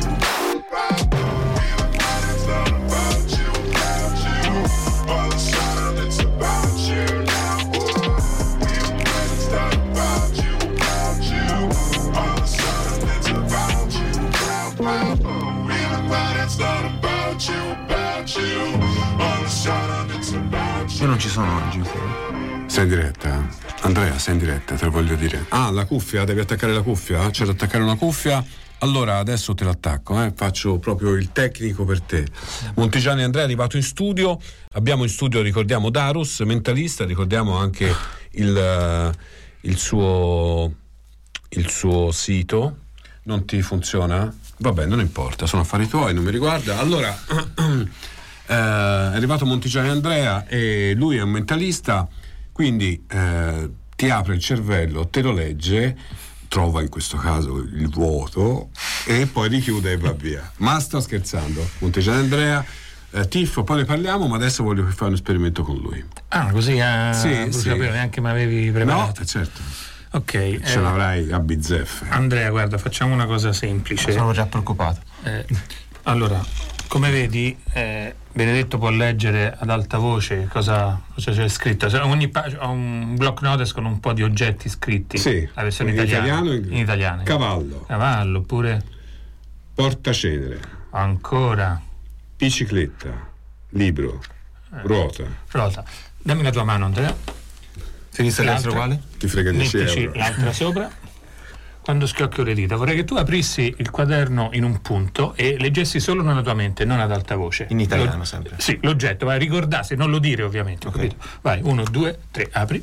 Io non ci sono oggi. Sei in diretta? Andrea, sei in diretta, te lo voglio dire. Ah, la cuffia, devi attaccare la cuffia? C'è da attaccare una cuffia? Allora adesso te l'attacco, eh? Faccio proprio il tecnico per te. Montigiani Andrea è arrivato in studio. Abbiamo in studio, ricordiamo, Darus, mentalista, ricordiamo anche il, il suo il suo sito. Non ti funziona? Vabbè, non importa, sono affari tuoi, non mi riguarda. Allora eh, è arrivato Montigiani Andrea e lui è un mentalista, quindi eh, ti apre il cervello, te lo legge, trova in questo caso il vuoto e poi richiude e va via. Ma sto scherzando. Montigiani Andrea, eh, Tiffo, poi ne parliamo, ma adesso voglio fare un esperimento con lui. Ah, così a sì, sì. neanche mi avevi preparato. No, certo. Ok, ce eh, l'avrai a bizzeffe. Andrea, guarda, facciamo una cosa semplice. Sono già preoccupato. Eh, allora, come vedi, eh, Benedetto può leggere ad alta voce cosa, cosa c'è scritto. Cioè, ogni pag- ho un block notice con un po' di oggetti scritti. Sì, la versione in italiana. italiano, in... in italiano. Cavallo. Cavallo, oppure portacenere. Ancora. Bicicletta. Libro. Eh. Ruota. Ruota. Dammi la tua mano, Andrea. Sei visto l'altro uguale? Ti frega dieci euro. L'altra sopra. Quando schiocchio le dita, vorrei che tu aprissi il quaderno in un punto e leggessi solo nella tua mente, non ad alta voce. In italiano Lo, sempre. Sì, l'oggetto, vai, ricordassi, non lo dire ovviamente, Okay. capito? Vai, uno, due, tre, apri.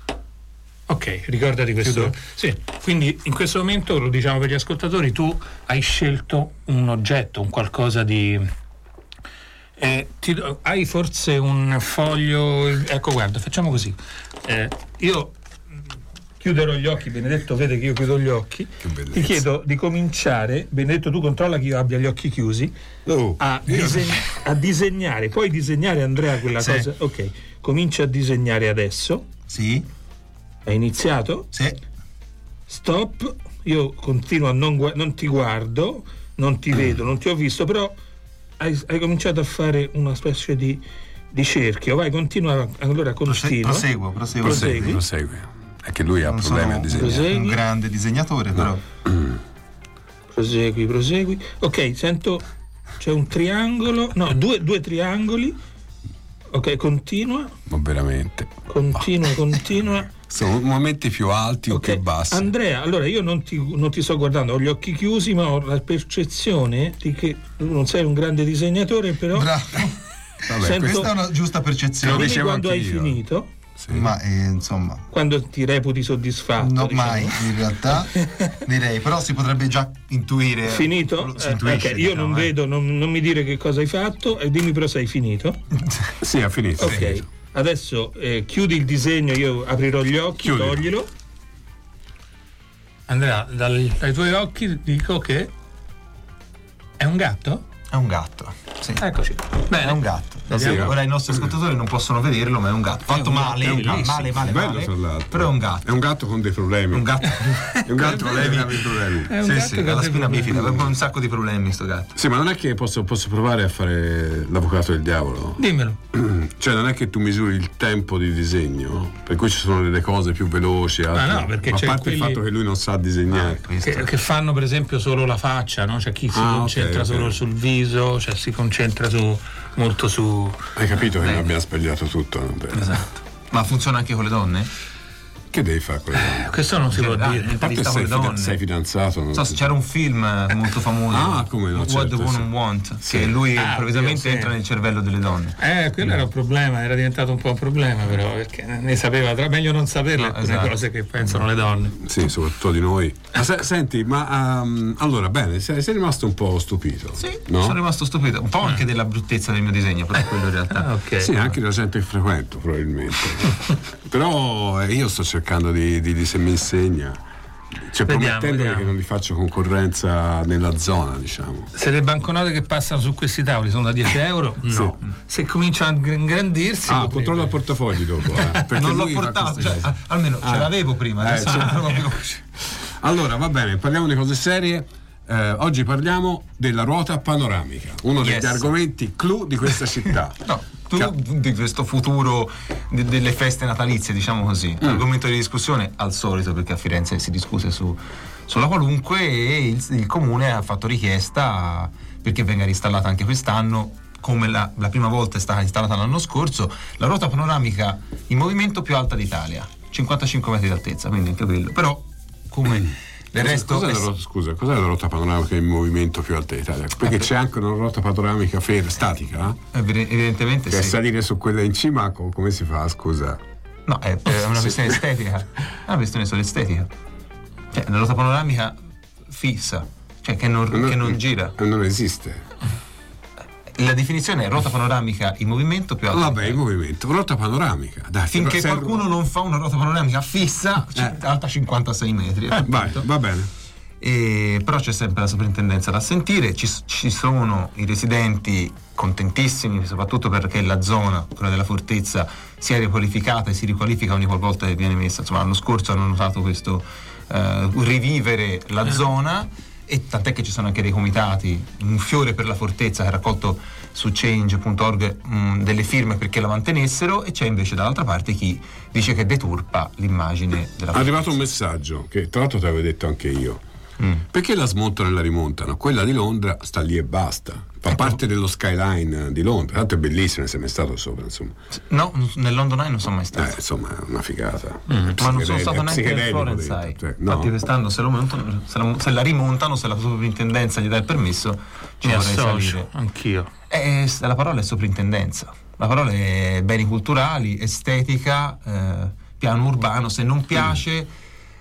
Ok, ricordati questo. Chiudo? Sì, quindi in questo momento, lo diciamo per gli ascoltatori, tu hai scelto un oggetto, un qualcosa di... Eh, ti do, hai forse un foglio, ecco, guarda, facciamo così. Eh, io chiuderò gli occhi, Benedetto vede che io chiudo gli occhi, ti chiedo di cominciare, Benedetto tu controlla che io abbia gli occhi chiusi, oh, a, diseg- a disegnare, puoi disegnare Andrea quella sì. cosa? Ok, comincia a disegnare adesso. Sì. Hai iniziato? Sì. Stop, io continuo a non, gu- non ti guardo, non ti vedo, non ti ho visto, però hai, hai cominciato a fare una specie di di cerchio. Vai, continua. Allora continua. Proseguo, proseguo. Prosegui. Prosegui. È che lui ha non problemi sono a disegnare. Prosegui. un grande disegnatore, No. però. Prosegui, prosegui. Ok, sento c'è un triangolo, no, due, due triangoli. Ok, continua. Ma veramente. Continua, continua. Sono momenti più alti o più bassi. Andrea, allora io non ti, non ti sto guardando, ho gli occhi chiusi, ma ho la percezione di che tu non sei un grande disegnatore, però. Bravo. Vabbè, sento- Questa è una giusta percezione. Dimmi quando hai finito, Sì. Ma eh, insomma, quando ti reputi soddisfatto. no, diciamo. mai in realtà direi, però si potrebbe già intuire. Finito? Si Eh, intuisce, ok, io diciamo, non eh. vedo, non, non mi dire che cosa hai fatto e dimmi però se hai finito. Sì, ha finito. Ok, adesso eh, chiudi il disegno, io aprirò gli occhi, Chiudi. toglilo. Andrea, dal- dai tuoi occhi dico che è un gatto? È un gatto. Sì. Eccoci. Bene. È un gatto. Vediamo. Ora i nostri ascoltatori non possono vederlo, ma è un gatto. Fatto un male, gatto ma- bellissimo. male, male, Bello, male. tra l'altro. Però è un gatto. È un gatto con dei problemi. Un gatto. È un gatto con dei gravi problemi. È un Sì, gatto sì, che ha la ha spina dei bifida, problemi. aveva un sacco di problemi sto gatto. Sì, ma non è che posso, posso provare a fare l'avvocato del diavolo. Dimmelo. Cioè, non è che tu misuri il tempo di disegno, per cui ci sono delle cose più veloci. Altre. no, perché ma a c'è parte quelli- il fatto che lui non sa disegnare. Questo. Che, che fanno per esempio solo la faccia, no? C'è chi si Ah, ok, concentra ok. solo sul viso, cioè si concentra su molto su. Hai capito che non abbiamo sbagliato tutto? Vabbè. Esatto. Ma funziona anche con le donne? Che devi fare con le donne? Questo non si può Ah, dire. A parte intervista con sei, le fida- donne. sei fidanzato. Non So, si- c'era un film molto famoso, Ah, come no, What certo, the Woman sì. Want, Sì. che lui Ah, improvvisamente oddio, sì. entra nel cervello delle donne. Eh, quello era un problema, era diventato un po' un problema però, perché ne sapeva, tra meglio non saperle No, alcune esatto. cose che pensano le donne. Sì, soprattutto di noi. Ma se- senti, ma um, allora, bene, sei, sei rimasto un po' stupito. Sì, no? sono rimasto stupito, un po' anche della bruttezza del mio disegno, però quello in realtà. Ah, ok. Sì, anche la gente che frequento, probabilmente. Però eh, io sto cercando di, di, di se mi insegna. Cioè, Vediamo, promettendole vediamo. che non gli faccio concorrenza nella zona, diciamo. Se le banconote che passano su questi tavoli sono da dieci euro, no. Se cominciano a ingrandirsi. Ah, potrebbe. controlla il portafogli dopo. Eh, perché Non l'ho lui fa portato, queste cioè, cose. a- almeno ce Ah. l'avevo prima, Eh, adesso sì. non lo più. Allora, va bene, parliamo di cose serie. Eh, oggi parliamo della ruota panoramica, uno Yes. degli argomenti clou di questa città. No, tu Ca- di questo futuro de- delle feste natalizie, diciamo così, argomento di discussione al solito, perché a Firenze si discute su, sulla qualunque, e il, il comune ha fatto richiesta perché venga reinstallata anche quest'anno, come la, la prima volta è stata installata l'anno scorso, la ruota panoramica in movimento più alta d'Italia, cinquantacinque metri d'altezza, quindi anche quello, però come del Cos'è- resto cos'è è- la ruota, scusa, cos'è la ruota panoramica in movimento più alta d'Italia? Perché c'è anche una ruota panoramica fer- statica? ev- evidentemente Che sì. salire su quella in cima, co- come si fa, scusa? No, è, è una Sì. questione estetica. È una questione solo estetica. Cioè, la ruota panoramica fissa, cioè che non, che non gira. Non esiste. La definizione è ruota panoramica in movimento più alta. Vabbè, in movimento, ruota panoramica. Dai, Finché se- qualcuno non fa una ruota panoramica fissa, c- alta cinquantasei metri. Eh, vai, va bene. E, però c'è sempre la soprintendenza da sentire, ci, ci sono i residenti contentissimi, soprattutto perché la zona, quella della fortezza, si è riqualificata e si riqualifica ogni qualvolta che viene messa. Insomma, l'anno scorso hanno notato questo eh, rivivere la zona, e tant'è che ci sono anche dei comitati, un fiore per la fortezza che ha raccolto su change punto org mh, delle firme perché la mantenessero, e c'è invece dall'altra parte chi dice che deturpa l'immagine della È arrivato un messaggio che tra l'altro ti avevo detto anche io. Perché la smontano e la rimontano? Quella di Londra sta lì e basta. Fa parte dello skyline di Londra. Tanto è bellissima, ne sei mai stato sopra, insomma. No, nel London Eye non sono mai stato. Eh, insomma, è una figata. Ma non sono Psichedelico, stato è neanche nel psichedelico Florence dentro, Eye. cioè, no. Infatti quest'anno se, lo montano, se, la, se la rimontano, se la soprintendenza gli dà il permesso, ci Mi vorrei associo, salire. anch'io. Eh, la parola è soprintendenza. La parola è beni culturali, estetica, eh, piano urbano. Se non piace,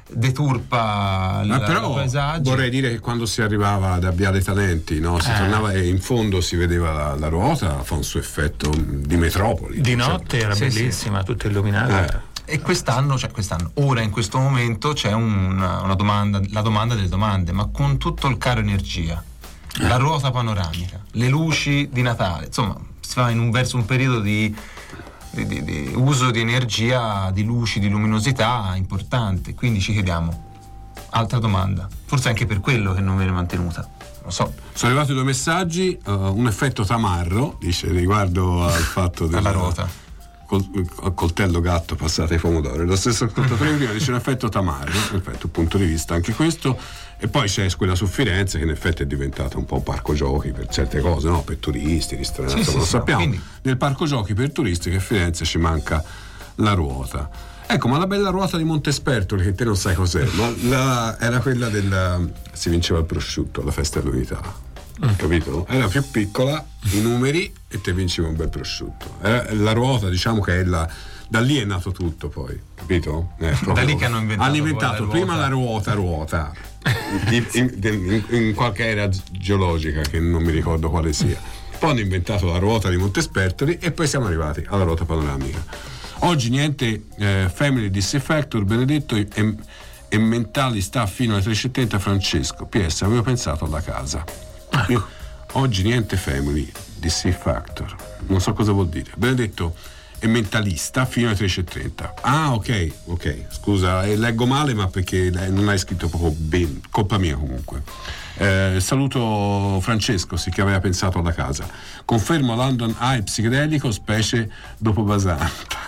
deturpa il Ma però paesaggio. vorrei dire che quando si arrivava da Viale Talenti, no, si Eh. tornava e in fondo si vedeva la, la ruota, fa un suo effetto di metropoli. Di Cioè, notte era Sì, sì. bellissima, tutta illuminata. eh. E quest'anno, cioè quest'anno, ora in questo momento c'è una, una domanda, la domanda delle domande, ma con tutto il caro energia, la ruota panoramica, le luci di Natale, insomma, si va in un, verso un periodo di, di, di, di uso di energia, di luci, di luminosità importante. Quindi ci chiediamo, altra domanda, forse anche per quello che non viene mantenuta. Non so. Sono arrivati due messaggi, uh, un effetto tamarro, dice, riguardo al fatto della ruota. Col, col coltello gatto passate ai pomodori. Lo stesso ascoltatore prima dice un effetto tamarro, perfetto, un punto di vista anche questo. E poi c'è quella su Firenze che in effetti è diventata un po' un parco giochi per certe cose, no? Per turisti, ristoranti, sì, sì, lo sì, sappiamo. Quindi... Nel parco giochi per turisti che a Firenze ci manca la ruota. Ecco, ma la bella ruota di Montespertoli, che te non sai cos'è, ma la, era quella del si vinceva il prosciutto alla festa dell'unità. Capito? Era più piccola, i numeri, e te vincevi un bel prosciutto. Era la ruota, diciamo che è la, da lì è nato tutto, poi, capito? Eh, da lì che hanno inventato, hanno inventato la prima la ruota ruota in, in, in, in qualche era geologica che non mi ricordo quale sia. Poi hanno inventato la ruota di Montespertoli e poi siamo arrivati alla ruota panoramica. Oggi niente eh, Family D C Factor, Benedetto, e, e mentali sta fino alle tre e settanta Francesco. P S avevo pensato alla casa. Io, oggi niente Family D C Factor, non so cosa vuol dire. Benedetto è mentalista fino alle tredici e trenta. Ah, ok, ok, scusa, eh, leggo male, ma perché non hai scritto proprio bene, colpa mia comunque. Eh, saluto Francesco, sì, che aveva pensato alla casa. Confermo London Eye psichedelico, specie dopo Basanta.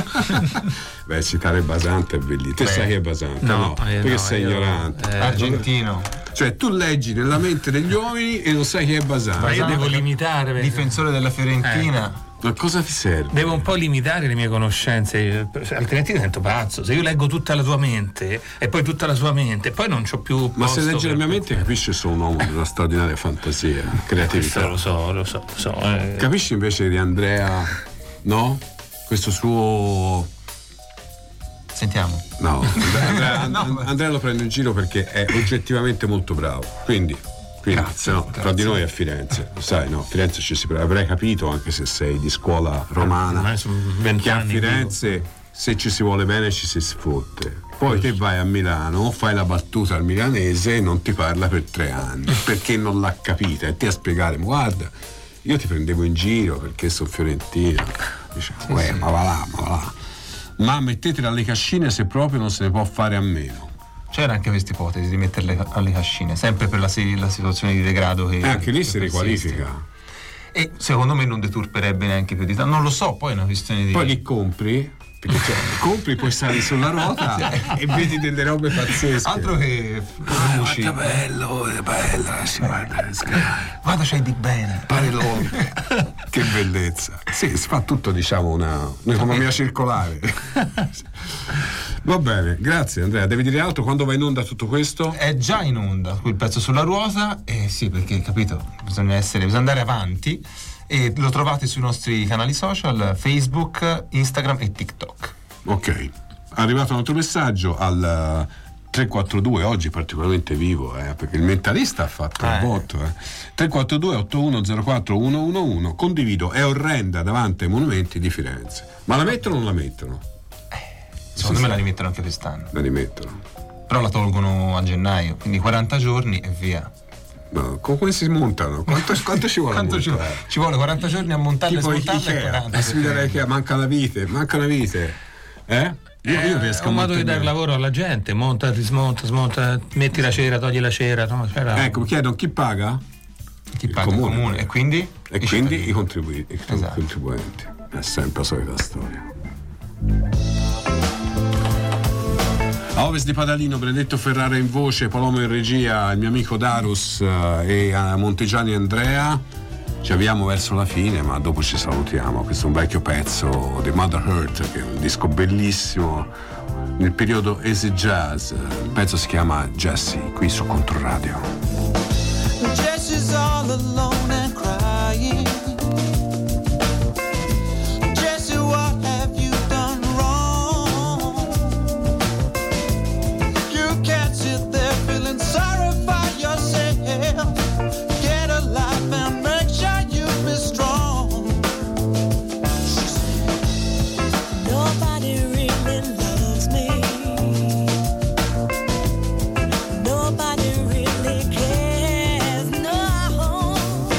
Beh, citare Basanta è bellissimo. Te sai che è Basanta? No, no perché no, sei io, ignorante. Eh, Argentino. Cioè, tu leggi nella mente degli uomini e non sai chi è Basanta. Ma io devo limitare. Perché... Difensore della Fiorentina. Eh. Ma cosa ti serve? Devo un po' limitare le mie conoscenze, altrimenti divento pazzo. Se io leggo tutta la tua mente e poi tutta la sua mente, poi non c'ho più. Ma se leggi per... la mia mente, capisci, sono un uomo di una straordinaria fantasia, creatività. Lo so, lo so, lo so. Eh. Capisci invece di Andrea, no? Questo suo. Sentiamo. No, Andrea, no, Andrea lo prendo in giro perché è oggettivamente molto bravo. Quindi. Quindi, grazie, no, grazie. Tra di noi a Firenze, sai, no, a Firenze ci si avrei capito, anche se sei di scuola romana, che a Firenze vivo. Se ci si vuole bene ci si sfotte. Poi te vai a Milano, fai la battuta al milanese e non ti parla per tre anni perché non l'ha capita, e te a spiegare, guarda, io ti prendevo in giro perché sono fiorentino. Dice, sì, uè, sì. ma va là, ma va là. Ma mettetela alle cascine se proprio non se ne può fare a meno. C'era anche questa ipotesi di metterle alle cascine, sempre per la, la situazione di degrado che. E anche lì si riqualifica. E secondo me non deturperebbe neanche più di tanto. Non lo so, poi è una questione di. Poi li compri, perché cioè, compri, poi sali sulla ruota e vedi delle robe pazzesche. Altro che. Ah, guarda bello, è bella, si guarda. Guarda, c'hai di bene. Pare Londra. Che bellezza. Sì, si fa tutto, diciamo, una un'economia circolare. Va bene, grazie Andrea. Devi dire altro? Quando va in onda tutto questo? È già in onda quel pezzo sulla ruota, eh sì, perché capito, bisogna essere, bisogna andare avanti, e lo trovate sui nostri canali social, Facebook, Instagram e TikTok. Ok, è arrivato un altro messaggio al tre quattro due, oggi particolarmente vivo, eh, perché il mentalista ha fatto ah, il voto, eh. tre quattro due otto uno zero quattro uno uno uno. Condivido, è orrenda davanti ai monumenti di Firenze. Ma la mettono o non la mettono? Secondo me la rimettono anche quest'anno. La rimettono. Però la tolgono a gennaio, quindi quaranta giorni e via. No, come si montano? Quanto, quanto ci vuole? Quanto ci, ci vuole quaranta giorni a montarle e smontarle? quaranta. Che manca la vite, manca una vite. Eh? Io, io è un modo di dare lavoro alla gente, monta, rismonta, smonta, metti la cera, togli la cera, no? C'era... Ecco, chiedono chi paga? Chi paga? Il comune. comune. E quindi? E I quindi i, contribu- i esatto. contribuenti. È sempre la solita storia. A ovest di Padalino, Benedetto Ferrara in voce, Palomo in regia, il mio amico Darus e a Montegiani Andrea. Ci avviamo verso la fine, ma dopo ci salutiamo. Questo è un vecchio pezzo di Mother Earth, che è un disco bellissimo nel periodo easy jazz. Il pezzo si chiama Jessie, qui su Controradio. Jessie's all alone and crying. Jessie, what have you done wrong? You can't sit there feeling sorry for yourself. Get a life and make sure you be strong. She said, nobody really loves me. Nobody really cares, no.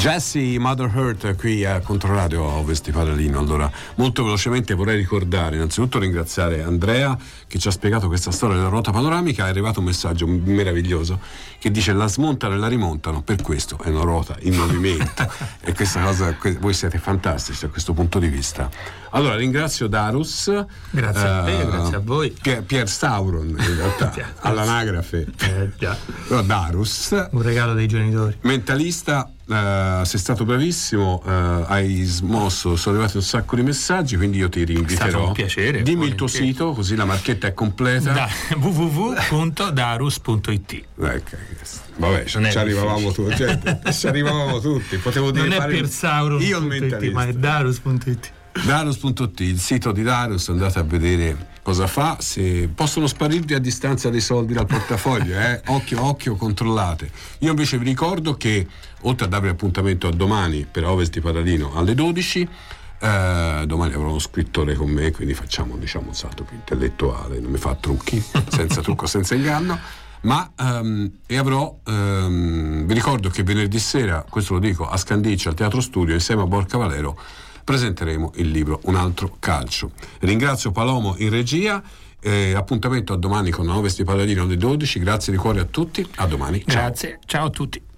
Jesse Mother Hurt qui a Controradio a Ovest di Padalino. Allora, molto velocemente vorrei ricordare, innanzitutto ringraziare Andrea che ci ha spiegato questa storia della ruota panoramica. È arrivato un messaggio meraviglioso che dice: la smontano e la rimontano, per questo è una ruota in movimento. E questa cosa, voi siete fantastici da questo punto di vista. Allora ringrazio Darus, grazie a te, uh, grazie a voi. Pier, Pier Sauron in realtà all'anagrafe, eh, già. Però Darus, un regalo dei genitori. Mentalista. Uh, sei stato bravissimo, uh, hai smosso, sono arrivati un sacco di messaggi, quindi io ti rinviterò. È stato un piacere. Dimmi il tuo sito, così la marchetta è completa. Da, w w w punto darus punto i t. Ecco, vabbè, ci arrivavamo tutti, cioè, ci arrivavamo tutti. Potevo dire non è fare per Sauron io il mentalista, ma è darus punto i t. Darus punto it, il sito di Darus, andate a vedere cosa fa. Se possono sparirvi a distanza dei soldi dal portafoglio, eh? occhio, occhio, controllate. Io invece vi ricordo che oltre a darvi appuntamento a domani per Ovest di Padalino alle dodici, eh, domani avrò uno scrittore con me, quindi facciamo, diciamo, un salto più intellettuale, non mi fa trucchi, senza trucco, senza inganno. Ma um, e avrò um, vi ricordo che venerdì sera, questo lo dico, a Scandiccia al Teatro Studio insieme a Borca Valero presenteremo il libro Un altro calcio. Ringrazio Palomo in regia, eh, appuntamento a domani con Ovest di Padalino alle dodici. Grazie di cuore a tutti, a domani. Grazie, ciao, ciao a tutti.